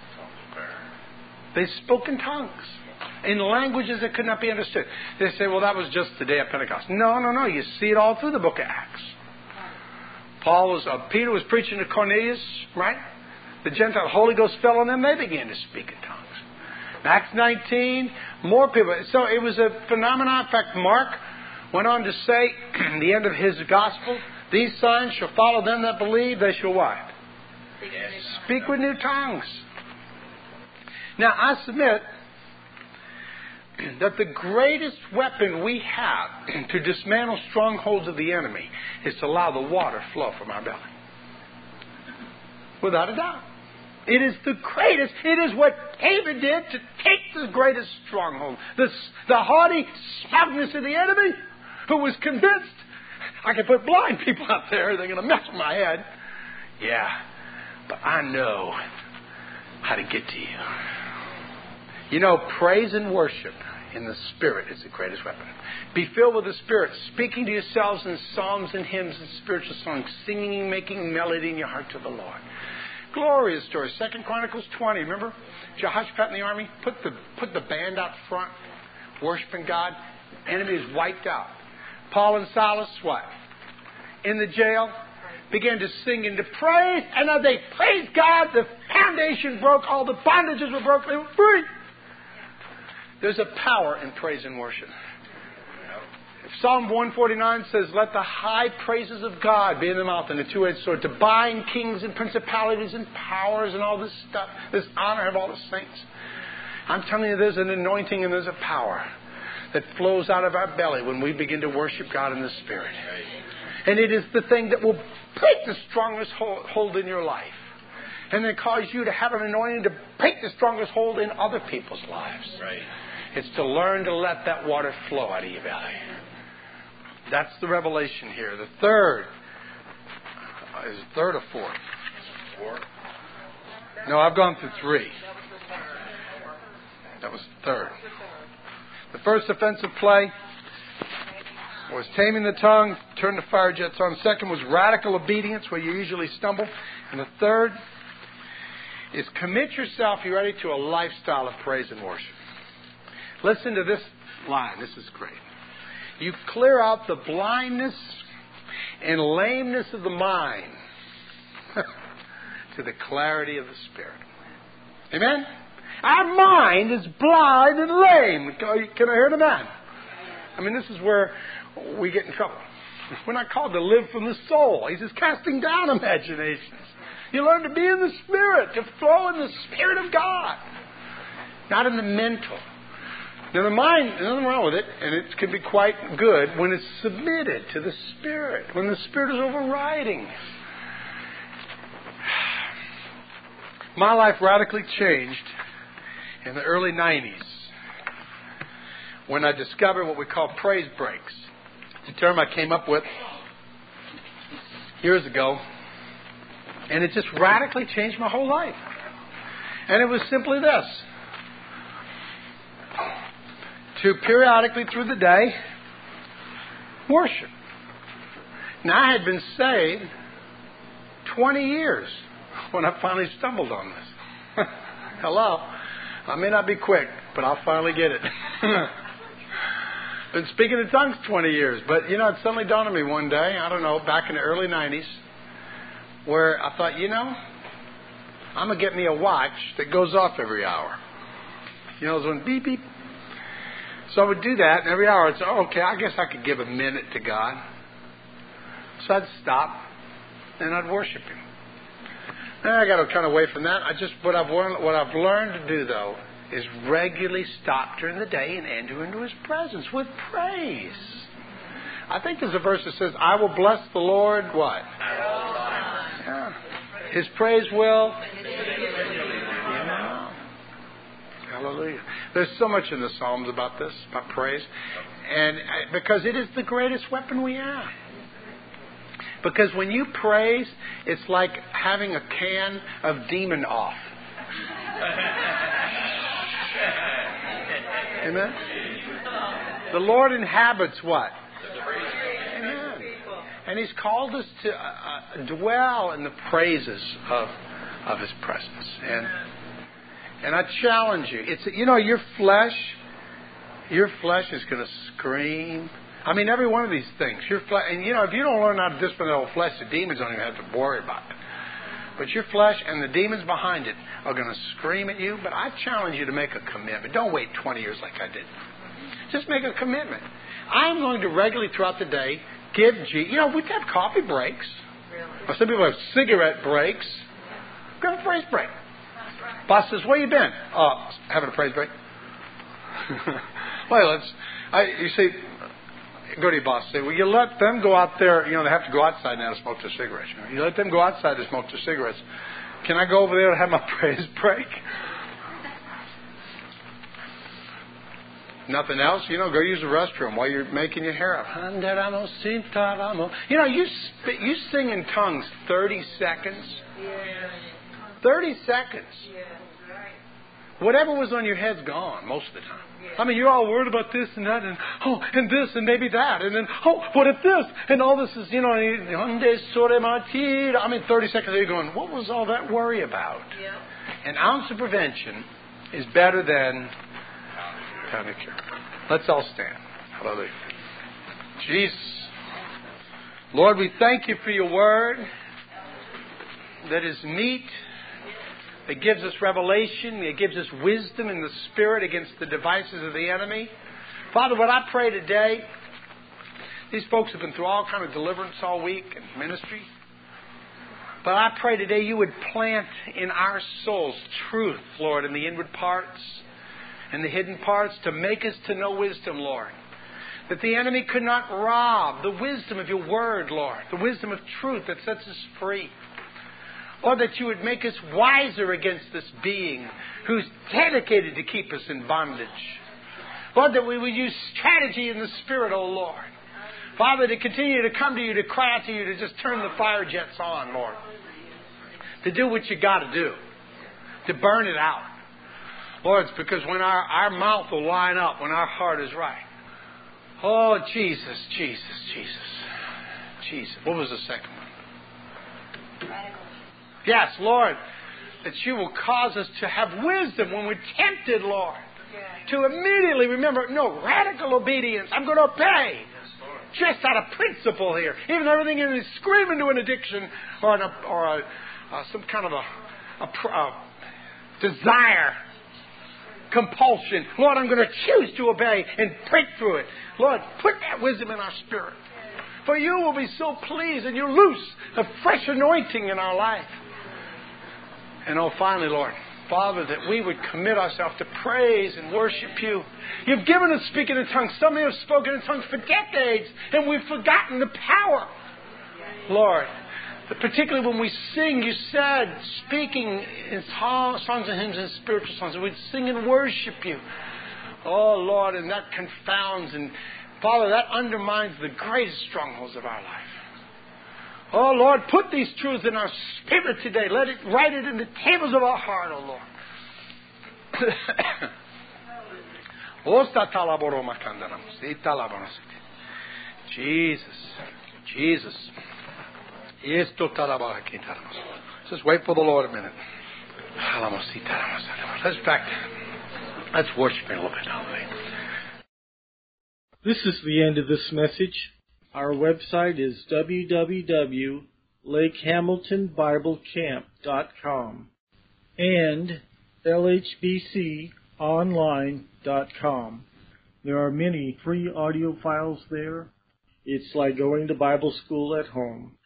S6: They spoke in tongues. In languages that could not be understood. They say, well, that was just the day of Pentecost. No, no, no. You see it all through the book of Acts. Paul was, uh, Peter was preaching to Cornelius, right? The Gentile Holy Ghost fell on them. They began to speak in tongues. Acts nineteen, more people. So it was a phenomenon. In fact, Mark went on to say, in the end of his gospel, these signs shall follow them that believe. They shall what? Speak with new tongues. Now, I submit that the greatest weapon we have to dismantle strongholds of the enemy is to allow the water flow from our belly. Without a doubt. It is the greatest. It is what David did to take the greatest stronghold. The, the haughty smugness of the enemy, who was convinced, I can put blind people out there, they're going to mess with my head. Yeah, but I know how to get to you. You know, praise and worship in the Spirit is the greatest weapon. Be filled with the Spirit, speaking to yourselves in psalms and hymns and spiritual songs, singing, making melody in your heart to the Lord. Glorious story. Second Chronicles twenty. Remember Jehoshaphat in the army? Put the, put the band out front, worshiping God. Enemy is wiped out. Paul and Silas, what? In the jail, began to sing and to praise. And as they praised God, the foundation broke. All the bondages were broken. They were free. There's a power in praise and worship. Psalm one forty-nine says, let the high praises of God be in the mouth and a two-edged sword to bind kings and principalities and powers and all this stuff, this honor of all the saints. I'm telling you, there's an anointing and there's a power that flows out of our belly when we begin to worship God in the Spirit. And it is the thing that will break the strongest hold in your life. And then cause you to have an anointing to break the strongest hold in other people's lives.
S4: Right.
S6: It's to learn to let that water flow out of your belly. That's the revelation here. The third. Is it third or fourth?
S4: Four.
S6: No, I've gone through three. That was third. The first offensive play was taming the tongue, turn the fire jets on. Second was radical obedience, where you usually stumble. And the third is commit yourself, you ready, to a lifestyle of praise and worship. Listen to this line. This is great. You clear out the blindness and lameness of the mind to the clarity of the Spirit. Amen? Our mind is blind and lame. Can I hear an amen? I mean, this is where we get in trouble. We're not called to live from the soul. He says, casting down imaginations. You learn to be in the Spirit, to flow in the Spirit of God, not in the mental. Now, the mind, there's nothing wrong with it, and it can be quite good when it's submitted to the Spirit, when the Spirit is overriding. My life radically changed in the early nineties when I discovered what we call praise breaks. It's a term I came up with years ago, and it just radically changed my whole life. And it was simply this. To periodically through the day worship. Now, I had been saved twenty years when I finally stumbled on this. Hello. I may not be quick, but I'll finally get it. Been speaking in tongues twenty years, but you know, it suddenly dawned on me one day, I don't know, back in the early nineties, where I thought, you know, I'm going to get me a watch that goes off every hour. You know, those one beep, beep. So I would do that, and every hour I'd say, oh, okay, I guess I could give a minute to God. So I'd stop, and I'd worship Him. Then I got to kind of away from that. I just what I've learned, what I've learned to do though, is regularly stop during the day and enter into His presence with praise. I think there's a verse that says, "I will bless the Lord." What? Yeah. His praise will. Yeah. Hallelujah. There's so much in the Psalms about this, about praise, and because it is the greatest weapon we have. Because when you praise, it's like having a can of demon off. Amen? The Lord inhabits what? Amen. And He's called us to uh, dwell in the praises of of His presence. And and I challenge you. It's you know your flesh, your flesh is going to scream. I mean, every one of these things. Your flesh, and you know, if you don't learn how to discipline the old flesh, the demons don't even have to worry about it. But your flesh and the demons behind it are going to scream at you. But I challenge you to make a commitment. Don't wait twenty years like I did. Just make a commitment. I'm going to regularly throughout the day give G. You know, we have coffee breaks. Really? Some people have cigarette breaks. Grab a praise break. Boss says, "Where you been?" Oh, having a praise break. Well, let's. I, you see. Go to your boss and say, well, you let them go out there, you know, they have to go outside now to smoke their cigarettes. You know? You let them go outside to smoke their cigarettes. Can I go over there and have my praise break? Nothing else? You know, go use the restroom while you're making your hair up. You know, you, sp- you sing in tongues thirty seconds. thirty seconds. Whatever was on your head's gone most of the time. I mean, you're all worried about this and that, and oh, and this, and maybe that, and then, oh, what if this? And all this is, you know, I mean, thirty seconds later, you're going, what was all that worry about? Yeah. An ounce of prevention is better than pound of cure. Let's all stand. Hallelujah. Jesus. Lord, we thank you for your word that is meat, that gives us revelation, that gives us wisdom in the Spirit against the devices of the enemy. Father, what I pray today, these folks have been through all kind of deliverance all week and ministry. But I pray today you would plant in our souls truth, Lord, in the inward parts and the hidden parts to make us to know wisdom, Lord. That the enemy could not rob the wisdom of your word, Lord. The wisdom of truth that sets us free. Lord, that you would make us wiser against this being who's dedicated to keep us in bondage. Lord, that we would use strategy in the Spirit, oh Lord. Father, to continue to come to you, to cry out to you, to just turn the fire jets on, Lord. To do what you got to do. To burn it out. Lord, it's because when our, our mouth will line up, when our heart is right. Oh, Jesus, Jesus, Jesus. Jesus. What was the second one?
S5: Radical.
S6: Yes, Lord. That you will cause us to have wisdom when we're tempted, Lord. Yeah. To immediately remember, no, radical obedience. I'm going to obey. Just out of principle here. Even though everything is screaming to an addiction or, an, or a, uh, some kind of a, a, a desire, compulsion. Lord, I'm going to choose to obey and break through it. Lord, put that wisdom in our spirit. For you will be so pleased and you loose a fresh anointing in our life. And oh, finally, Lord, Father, that we would commit ourselves to praise and worship you. You've given us speaking in tongues. Some of you have spoken in tongues for decades, and we've forgotten the power. Lord, particularly when we sing, you said, speaking in songs and hymns and spiritual songs, we'd sing and worship you. Oh, Lord, and that confounds and, Father, that undermines the greatest strongholds of our life. Oh, Lord, put these truths in our spirit today. Let it, write it in the tables of our heart, oh, Lord. Jesus. Jesus. Just wait for the Lord a minute. Let's back. Let's worship Him a little bit.
S2: This is the end of this message. Our website is w w w dot lake hamilton bible camp dot com and l h b c online dot com. There are many free audio files there. It's like going to Bible school at home.